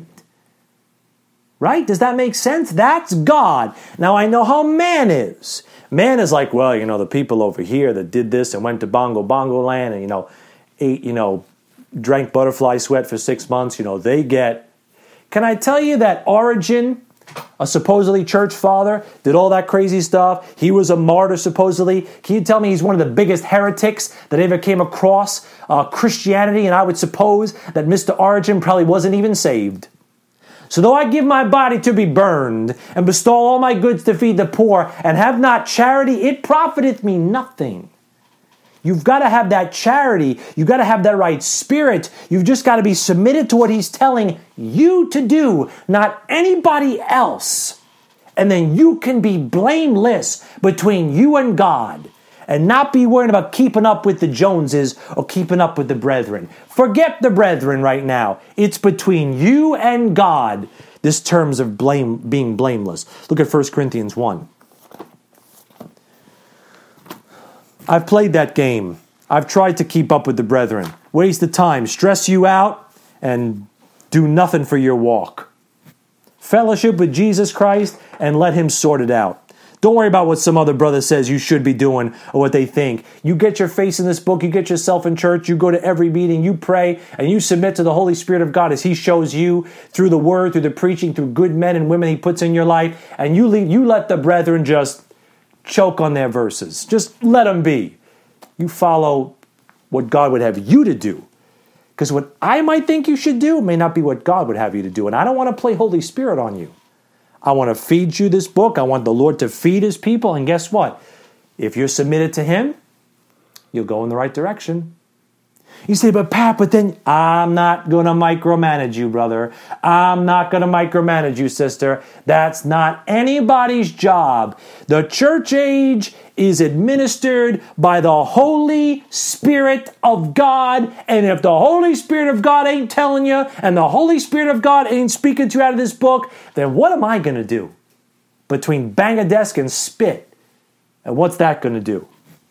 Right? Does that make sense? That's God. Now I know how man is. Man is like, well, you know, the people over here that did this and went to Bongo Bongo Land and, you know, ate, you know, drank butterfly sweat for six months, you know, they get... Can I tell you that Origen, a supposedly church father, did all that crazy stuff? He was a martyr, supposedly. Can you tell me he's one of the biggest heretics that ever came across uh, Christianity? And I would suppose that Mister Origen probably wasn't even saved. So though I give my body to be burned, and bestow all my goods to feed the poor, and have not charity, it profiteth me nothing. You've got to have that charity. You've got to have that right spirit. You've just got to be submitted to what he's telling you to do, not anybody else. And then you can be blameless between you and God. and not be worrying about keeping up with the Joneses or keeping up with the brethren. Forget the brethren right now. It's between you and God, this terms of blame, being blameless. Look at First Corinthians one. I've played that game. I've tried to keep up with the brethren. Waste the time, stress you out, and do nothing for your walk. Fellowship with Jesus Christ and let him sort it out. Don't worry about what some other brother says you should be doing or what they think. You get your face in this book, you get yourself in church, you go to every meeting, you pray, and you submit to the Holy Spirit of God as he shows you through the word, through the preaching, through good men and women he puts in your life, and you leave, you let the brethren just choke on their verses. Just let them be. You follow what God would have you to do. Because what I might think you should do may not be what God would have you to do. And I don't want to play Holy Spirit on you. I want to feed you this book. I want the Lord to feed his people. And guess what? If you're submitted to him, you'll go in the right direction. You say, but Pat, but then I'm not going to micromanage you, brother. I'm not going to micromanage you, sister. That's not anybody's job. The church age is administered by the Holy Spirit of God. And if the Holy Spirit of God ain't telling you, and the Holy Spirit of God ain't speaking to you out of this book, then what am I going to do? Between bang a desk and spit. And what's that going to do?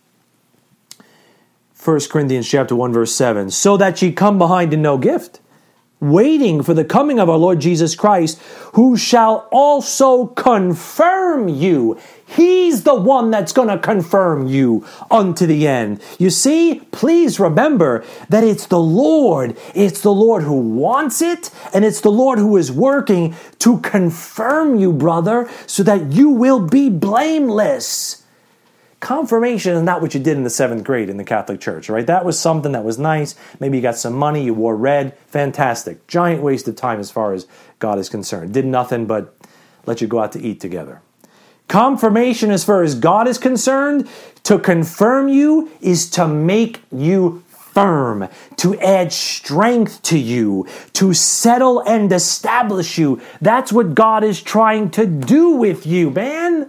First Corinthians chapter one, verse seven. So that ye come behind in no gift, waiting for the coming of our Lord Jesus Christ, who shall also confirm you. He's the one that's going to confirm you unto the end. You see, please remember that it's the Lord. It's the Lord who wants it, and it's the Lord who is working to confirm you, brother, so that you will be blameless. Confirmation is not what you did in the seventh grade in the Catholic Church, right? That was something that was nice. Maybe you got some money, you wore red. Fantastic. Giant waste of time as far as God is concerned. Did nothing but let you go out to eat together. Confirmation as far as God is concerned, to confirm you is to make you firm, to add strength to you, to settle and establish you. That's what God is trying to do with you, man.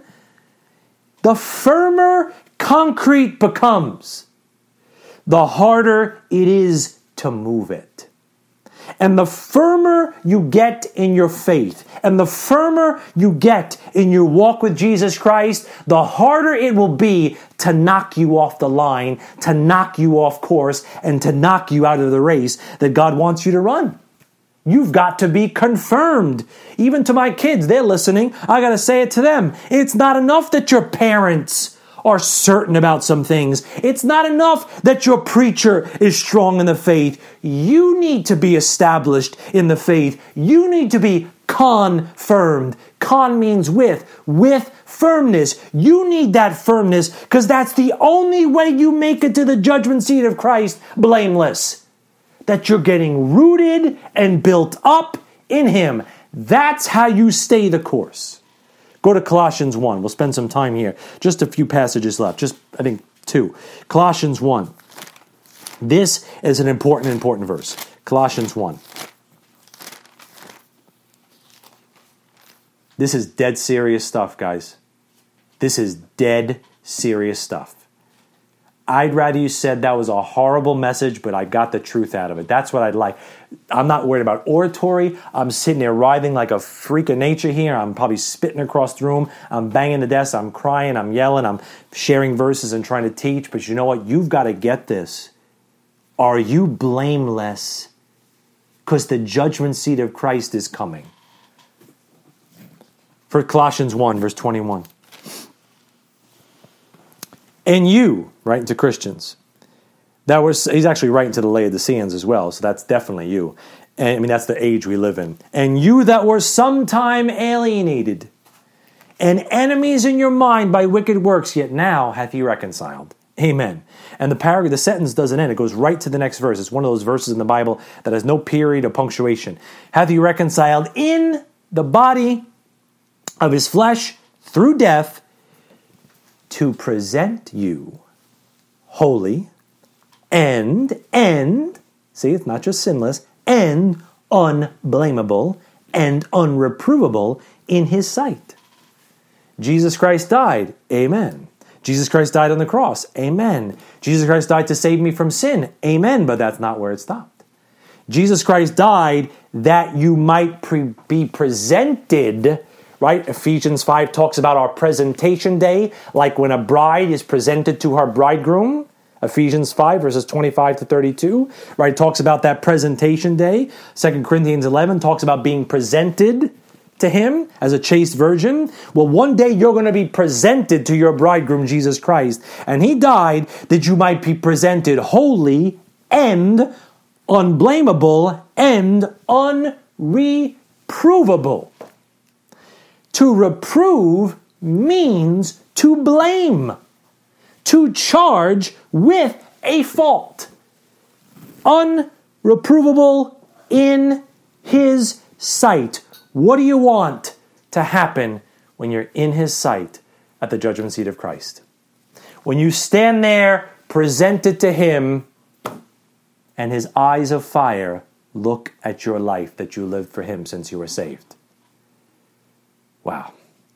The firmer concrete becomes, the harder it is to move it. And the firmer you get in your faith, and the firmer you get in your walk with Jesus Christ, the harder it will be to knock you off the line, to knock you off course, and to knock you out of the race that God wants you to run. You've got to be confirmed. Even to my kids, they're listening. I got to say it to them. It's not enough that your parents are certain about some things. It's not enough that your preacher is strong in the faith. You need to be established in the faith. You need to be confirmed. Con means with, with firmness. You need that firmness because that's the only way you make it to the judgment seat of Christ blameless. That you're getting rooted and built up in him. That's how you stay the course. Go to Colossians one. We'll spend some time here. Just a few passages left. Just, I think, two. Colossians one. This is an important, important verse. Colossians one. This is dead serious stuff, guys. This is dead serious stuff. I'd rather you said that was a horrible message, but I got the truth out of it. That's what I'd like. I'm not worried about oratory. I'm sitting there writhing like a freak of nature here. I'm probably spitting across the room. I'm banging the desk. I'm crying. I'm yelling. I'm sharing verses and trying to teach. But you know what? You've got to get this. Are you blameless? Because the judgment seat of Christ is coming. For Colossians one, verse twenty-one. And you, writing to Christians, that was, he's actually writing to the Laodiceans as well, so that's definitely you. And I mean, that's the age we live in. And you that were sometime alienated, and enemies in your mind by wicked works, yet now hath he reconciled. Amen. And the paragraph, the sentence doesn't end. It goes right to the next verse. It's one of those verses in the Bible that has no period or punctuation. Hath he reconciled in the body of his flesh through death, to present you holy and, and, see, it's not just sinless, and unblameable and unreprovable in his sight. Jesus Christ died. Amen. Jesus Christ died on the cross. Amen. Jesus Christ died to save me from sin. Amen. But that's not where it stopped. Jesus Christ died that you might pre- be presented, right? Ephesians five talks about our presentation day, like when a bride is presented to her bridegroom. Ephesians five, verses twenty-five to thirty-two, right? Talks about that presentation day. Second Corinthians eleven talks about being presented to him as a chaste virgin. Well, one day you're going to be presented to your bridegroom, Jesus Christ. And he died that you might be presented holy and unblameable and unreprovable. To reprove means to blame, to charge with a fault. Unreprovable in his sight. What do you want to happen when you're in his sight at the judgment seat of Christ? When you stand there, presented to him, and his eyes of fire look at your life that you lived for him since you were saved. Wow.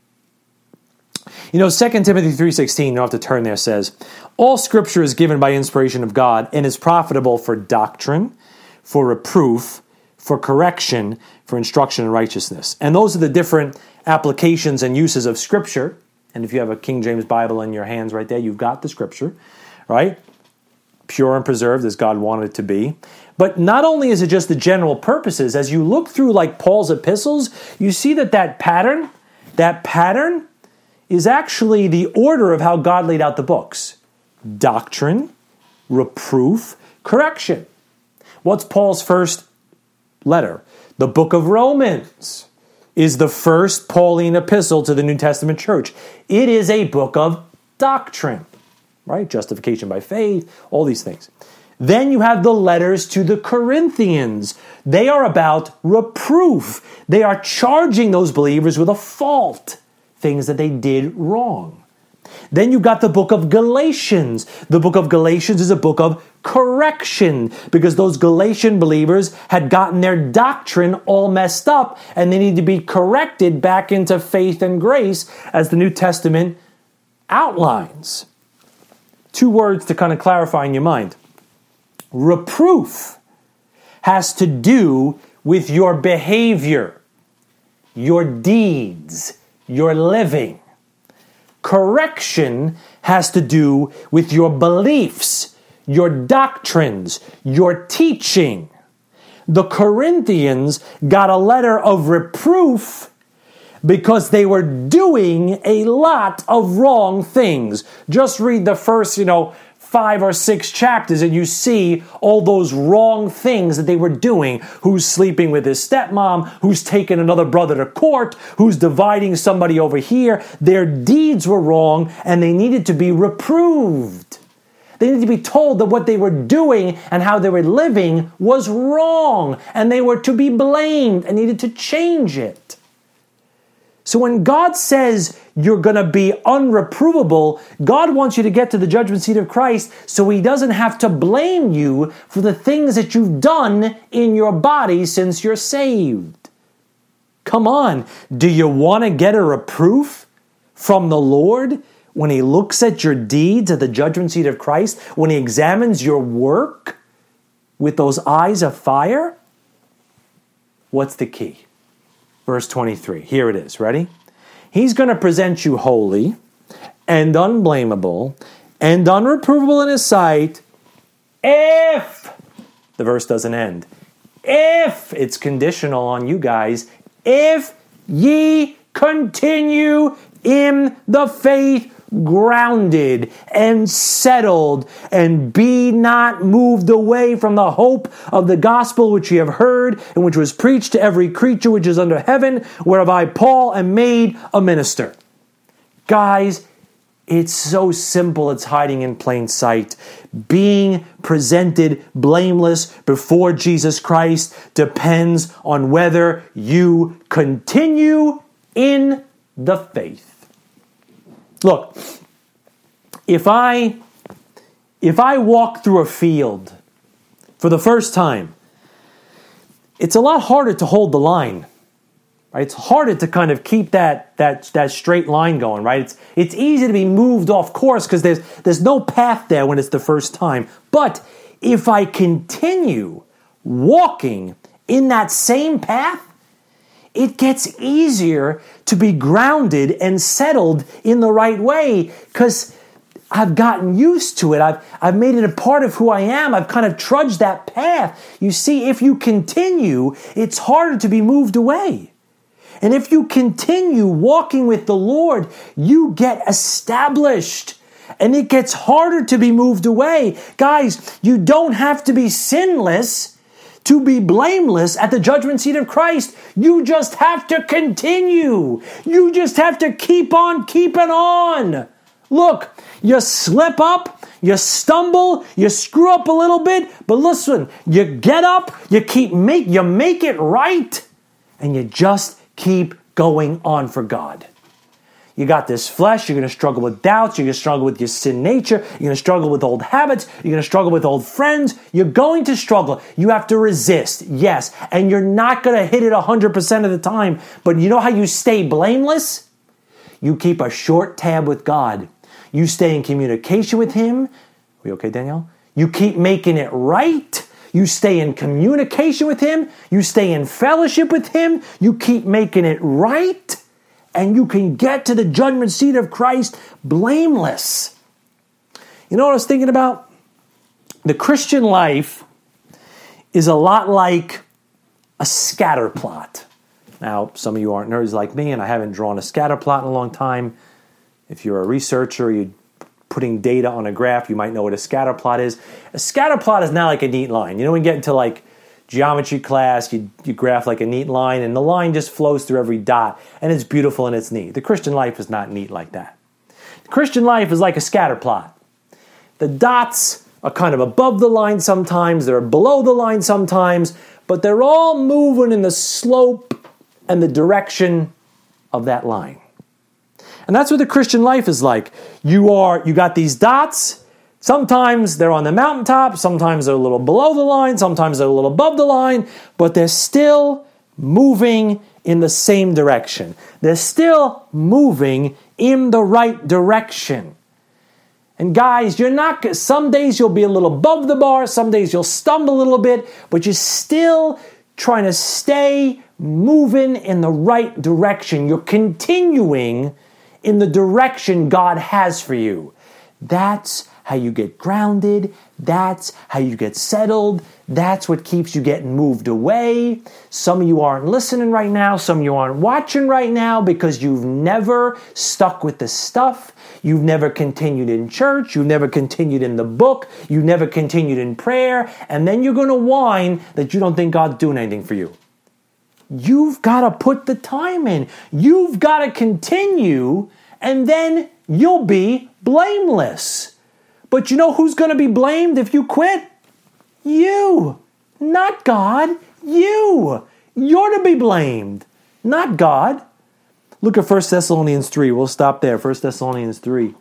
You know, Second Timothy three sixteen, you don't have to turn there, says, all scripture is given by inspiration of God and is profitable for doctrine, for reproof, for correction, for instruction in righteousness. And those are the different applications and uses of Scripture. And if you have a King James Bible in your hands right there, you've got the Scripture, right? Pure and preserved as God wanted it to be. But not only is it just the general purposes, as you look through like Paul's epistles, you see that that pattern, that pattern is actually the order of how God laid out the books. Doctrine, reproof, correction. What's Paul's first letter? The book of Romans is the first Pauline epistle to the New Testament church. It is a book of doctrine, right? Justification by faith, all these things. Then you have the letters to the Corinthians. They are about reproof. They are charging those believers with a fault, things that they did wrong. Then you've got the book of Galatians. The book of Galatians is a book of correction because those Galatian believers had gotten their doctrine all messed up and they need to be corrected back into faith and grace as the New Testament outlines. Two words to kind of clarify in your mind. Reproof has to do with your behavior, your deeds, your living. Correction has to do with your beliefs, your doctrines, your teaching. The Corinthians got a letter of reproof because they were doing a lot of wrong things. Just read the first, you know, five or six chapters and you see all those wrong things that they were doing. Who's sleeping with his stepmom, who's taking another brother to court, who's dividing somebody over here. Their deeds were wrong and they needed to be reproved. They needed to be told that what they were doing and how they were living was wrong and they were to be blamed and needed to change it. So when God says you're going to be unreprovable, God wants you to get to the judgment seat of Christ so he doesn't have to blame you for the things that you've done in your body since you're saved. Come on, do you want to get a reproof from the Lord when he looks at your deeds at the judgment seat of Christ, when he examines your work with those eyes of fire? What's the key? Verse twenty-three, here it is, ready? He's going to present you holy and unblameable and unreprovable in his sight if, the verse doesn't end, if, it's conditional on you guys, if ye continue in the faith, grounded and settled, and be not moved away from the hope of the gospel which ye have heard, and which was preached to every creature which is under heaven, whereof I, Paul, am made a minister. Guys, it's so simple, it's hiding in plain sight. Being presented blameless before Jesus Christ depends on whether you continue in the faith. Look, if I if I walk through a field for the first time, it's a lot harder to hold the line Right? It's harder to kind of keep that that that straight line going, right? It's it's easy to be moved off course because there's there's no path there when it's the first time. But if I continue walking in that same path, it gets easier to be grounded and settled in the right way because I've gotten used to it. I've I've made it a part of who I am. I've kind of trudged that path. You see, if you continue, it's harder to be moved away. And if you continue walking with the Lord, you get established. And it gets harder to be moved away. Guys, you don't have to be sinless to be blameless at the judgment seat of Christ. You just have to continue. You just have to keep on keeping on. Look, you slip up, you stumble, you screw up a little bit, but listen, you get up, you keep make you make it right, and you just keep going on for God. You got this flesh, you're going to struggle with doubts, you're going to struggle with your sin nature, you're going to struggle with old habits, you're going to struggle with old friends, you're going to struggle. You have to resist, yes, and you're not going to hit it one hundred percent of the time, but you know how you stay blameless? You keep a short tab with God. You stay in communication with Him. Are we okay, Danielle? You keep making it right. You stay in communication with Him. You stay in fellowship with Him. You keep making it right. And you can get to the judgment seat of Christ blameless. You know what I was thinking about? The Christian life is a lot like a scatter plot. Now, some of you aren't nerds like me, and I haven't drawn a scatter plot in a long time. If you're a researcher, you're putting data on a graph, you might know what a scatter plot is. A scatter plot is not like a neat line. You know, when you get into like geometry class, you, you graph like a neat line, and the line just flows through every dot, and it's beautiful and it's neat. The Christian life is not neat like that. The Christian life is like a scatter plot. The dots are kind of above the line sometimes, they're below the line sometimes, but they're all moving in the slope and the direction of that line. And that's what the Christian life is like. You are, you got these dots. Sometimes they're on the mountaintop. Sometimes they're a little below the line. Sometimes they're a little above the line. But they're still moving in the same direction. They're still moving in the right direction. And guys, you're not, some days you'll be a little above the bar. Some days you'll stumble a little bit. But you're still trying to stay moving in the right direction. You're continuing in the direction God has for you. That's how you get grounded. That's how you get settled. That's what keeps you getting moved away. Some of you aren't listening right now. Some of you aren't watching right now because you've never stuck with the stuff. You've never continued in church. You've never continued in the book. You've never continued in prayer. And then you're going to whine that you don't think God's doing anything for you. You've got to put the time in. You've got to continue, and then you'll be blameless. But you know who's going to be blamed if you quit? You. Not God. You. You're to be blamed, not God. Look at First Thessalonians three. We'll stop there. First Thessalonians three.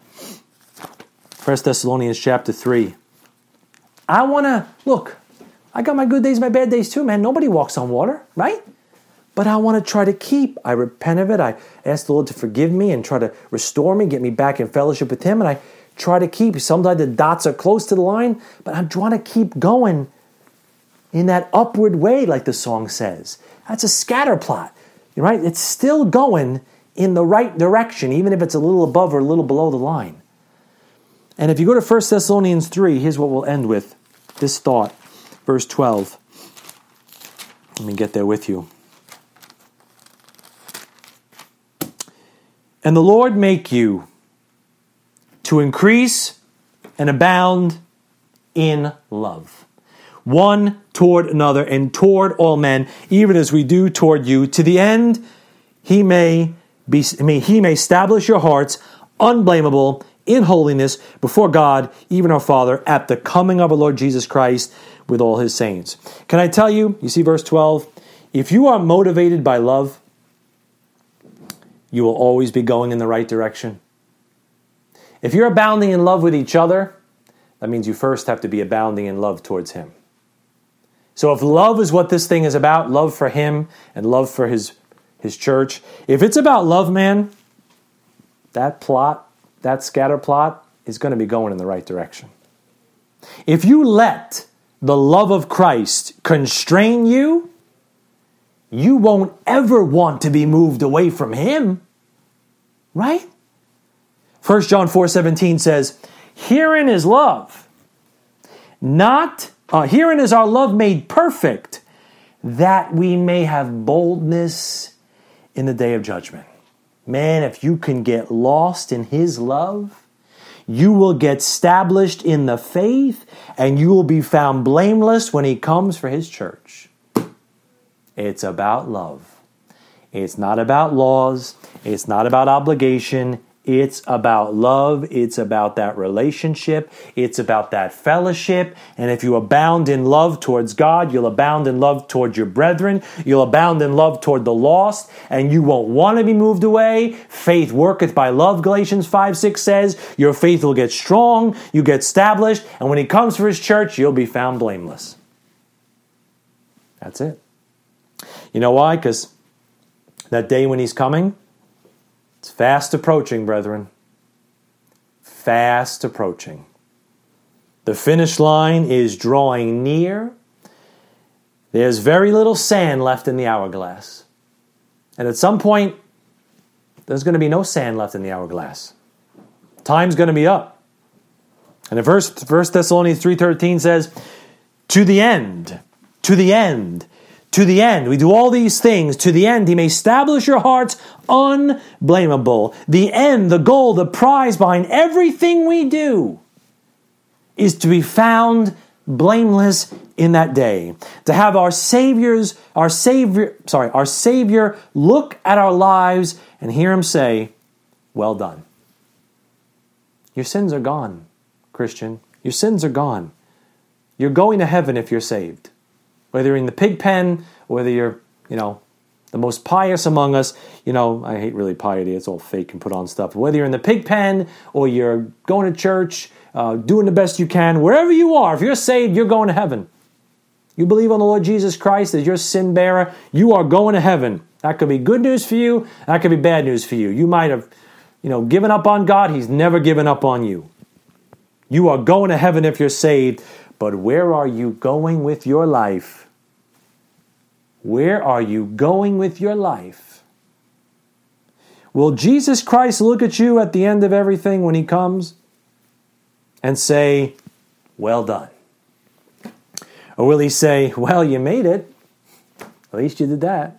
First Thessalonians chapter three. I want to, look, I got my good days, my bad days too, man. Nobody walks on water, right? But I want to try to keep. I repent of it. I ask the Lord to forgive me and try to restore me, get me back in fellowship with Him. And I try to keep. Sometimes the dots are close to the line, but I'm trying to keep going in that upward way, like the song says. That's a scatter plot, right? It's still going in the right direction, even if it's a little above or a little below the line. And if you go to First Thessalonians three, here's what we'll end with. This thought, verse twelve. Let me get there with you. And the Lord make you to increase and abound in love, one toward another and toward all men, even as we do toward you, to the end he may be, I mean, he may establish your hearts unblameable in holiness before God, even our Father, at the coming of our Lord Jesus Christ with all His saints. Can I tell you, you see verse twelve, if you are motivated by love, you will always be going in the right direction. If you're abounding in love with each other, that means you first have to be abounding in love towards Him. So if love is what this thing is about, love for Him and love for His, his church. If it's about love, man, that plot, that scatter plot is going to be going in the right direction. If you let the love of Christ constrain you, you won't ever want to be moved away from him. Right? First John four seventeen says, herein is love. Not, uh, herein is our love made perfect, that we may have boldness in the day of judgment. Man, if you can get lost in his love, you will get established in the faith, and you will be found blameless when he comes for his church. It's about love. It's not about laws. It's not about obligation. It's about love. It's about that relationship. It's about that fellowship. And if you abound in love towards God, you'll abound in love toward your brethren. You'll abound in love toward the lost, and you won't want to be moved away. Faith worketh by love, Galatians five six says. Your faith will get strong. You get established. And when he comes for his church, you'll be found blameless. That's it. You know why? Because that day when he's coming, it's fast approaching, brethren. Fast approaching. The finish line is drawing near. There's very little sand left in the hourglass. And at some point, there's going to be no sand left in the hourglass. Time's going to be up. And in First Thessalonians three thirteen says, to the end, to the end, to the end. We do all these things to the end. He may establish your hearts unblameable. The end, the goal, the prize behind everything we do is to be found blameless in that day. To have our Savior's, our Savior, sorry, our Savior look at our lives and hear him say, well done. Your sins are gone, Christian. Your sins are gone. You're going to heaven if you're saved. Whether you're in the pig pen, or whether you're, you know, the most pious among us, you know, I hate really piety, it's all fake and put on stuff. Whether you're in the pig pen, or you're going to church, uh, doing the best you can, wherever you are, if you're saved, you're going to heaven. You believe on the Lord Jesus Christ as your sin bearer, you are going to heaven. That could be good news for you, that could be bad news for you. You might have, you know, given up on God, he's never given up on you. You are going to heaven if you're saved, but where are you going with your life? Where are you going with your life? Will Jesus Christ look at you at the end of everything when he comes and say, well done? Or will he say, well, you made it. At least you did that.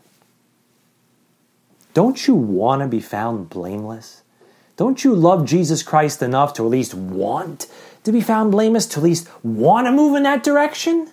Don't you want to be found blameless? Don't you love Jesus Christ enough to at least want to be found blameless, to at least want to move in that direction?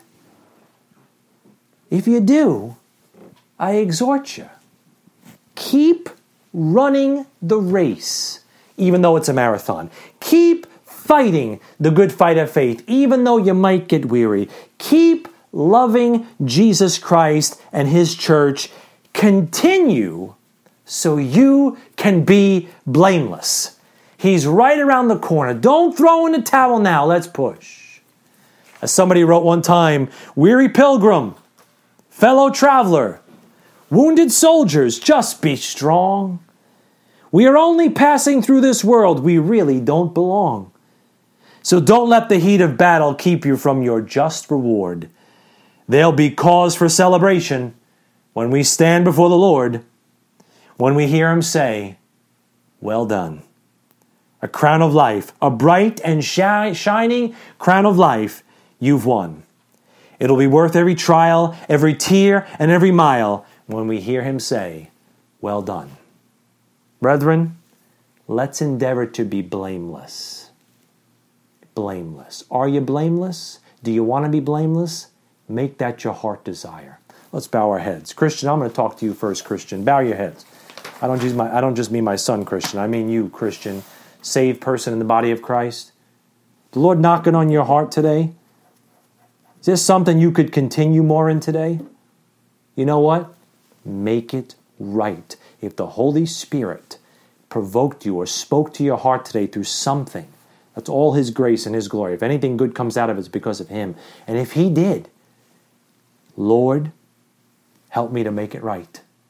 If you do, I exhort you, keep running the race, even though it's a marathon. Keep fighting the good fight of faith, even though you might get weary. Keep loving Jesus Christ and his church. Continue so you can be blameless. He's right around the corner. Don't throw in the towel now. Let's push. As somebody wrote one time, weary pilgrim, fellow traveler, wounded soldiers, just be strong. We are only passing through this world. We really don't belong. So don't let the heat of battle keep you from your just reward. There'll be cause for celebration when we stand before the Lord, when we hear him say, well done. A crown of life, a bright and shi- shining crown of life, you've won. It'll be worth every trial, every tear, and every mile when we hear him say, well done. Brethren, let's endeavor to be blameless. Blameless. Are you blameless? Do you want to be blameless? Make that your heart desire. Let's bow our heads. Christian, I'm going to talk to you first, Christian. Bow your heads. I don't just, my, I don't just mean my son, Christian. I mean you, Christian. Saved person in the body of Christ. The Lord knocking on your heart today. Is this something you could continue more in today? You know what? Make it right. If the Holy Spirit provoked you or spoke to your heart today through something, that's all his grace and his glory. If anything good comes out of it, it's because of him. And if he did, Lord, help me to make it right.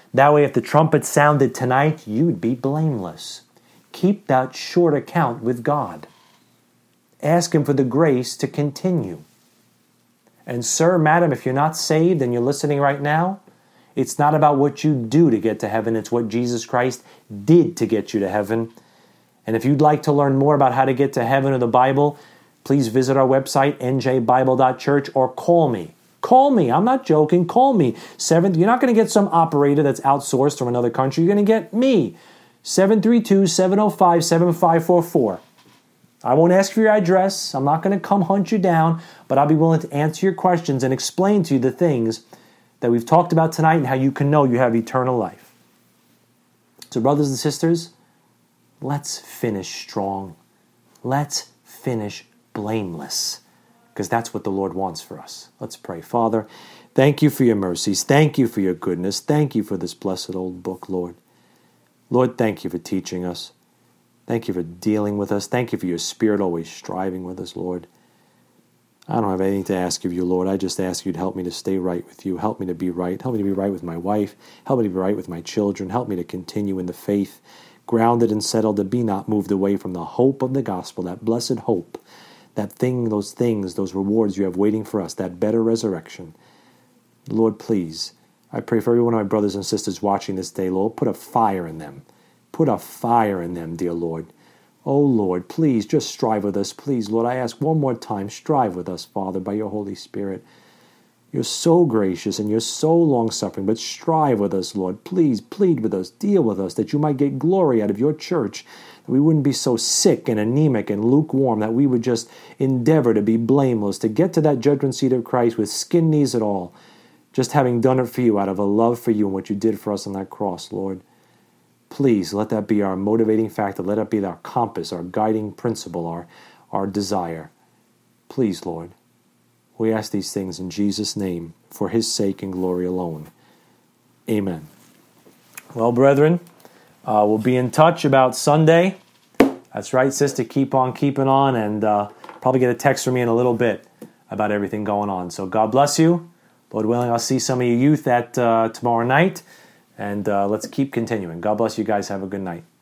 That way, if the trumpet sounded tonight, you'd be blameless. Keep that short account with God. Ask Him for the grace to continue. And sir, madam, if you're not saved and you're listening right now, it's not about what you do to get to heaven. It's what Jesus Christ did to get you to heaven. And if you'd like to learn more about how to get to heaven or the Bible, please visit our website, n j bible dot church, or call me. Call me. I'm not joking. Call me. Seven, you're not going to get some operator that's outsourced from another country. You're going to get me. seven three two, seven oh five, seven five four four. I won't ask for your address. I'm not going to come hunt you down, but I'll be willing to answer your questions and explain to you the things that we've talked about tonight and how you can know you have eternal life. So brothers and sisters, let's finish strong. Let's finish blameless, because that's what the Lord wants for us. Let's pray. Father, thank you for your mercies. Thank you for your goodness. Thank you for this blessed old book, Lord. Lord, thank you for teaching us. Thank you for dealing with us. Thank you for your Spirit always striving with us, Lord. I don't have anything to ask of you, Lord. I just ask you to help me to stay right with you. Help me to be right. Help me to be right with my wife. Help me to be right with my children. Help me to continue in the faith, grounded and settled, to be not moved away from the hope of the gospel, that blessed hope, that thing, those things, those rewards you have waiting for us, that better resurrection. Lord, please, I pray for every one of my brothers and sisters watching this day, Lord, put a fire in them. Put a fire in them, dear Lord. Oh, Lord, please just strive with us. Please, Lord, I ask one more time, strive with us, Father, by your Holy Spirit. You're so gracious and you're so long-suffering, but strive with us, Lord. Please plead with us, deal with us, that you might get glory out of your church, that we wouldn't be so sick and anemic and lukewarm, that we would just endeavor to be blameless, to get to that judgment seat of Christ with skin knees at all, just having done it for you out of a love for you and what you did for us on that cross, Lord. Please let that be our motivating factor. Let it be our compass, our guiding principle, our, our desire. Please, Lord. We ask these things in Jesus' name, for his sake and glory alone. Amen. Well, brethren, uh, we'll be in touch about Sunday. That's right, sister. Keep on keeping on, and uh, probably get a text from me in a little bit about everything going on. So God bless you. Lord willing, I'll see some of you youth at uh, tomorrow night. And uh, let's keep continuing. God bless you guys. Have a good night.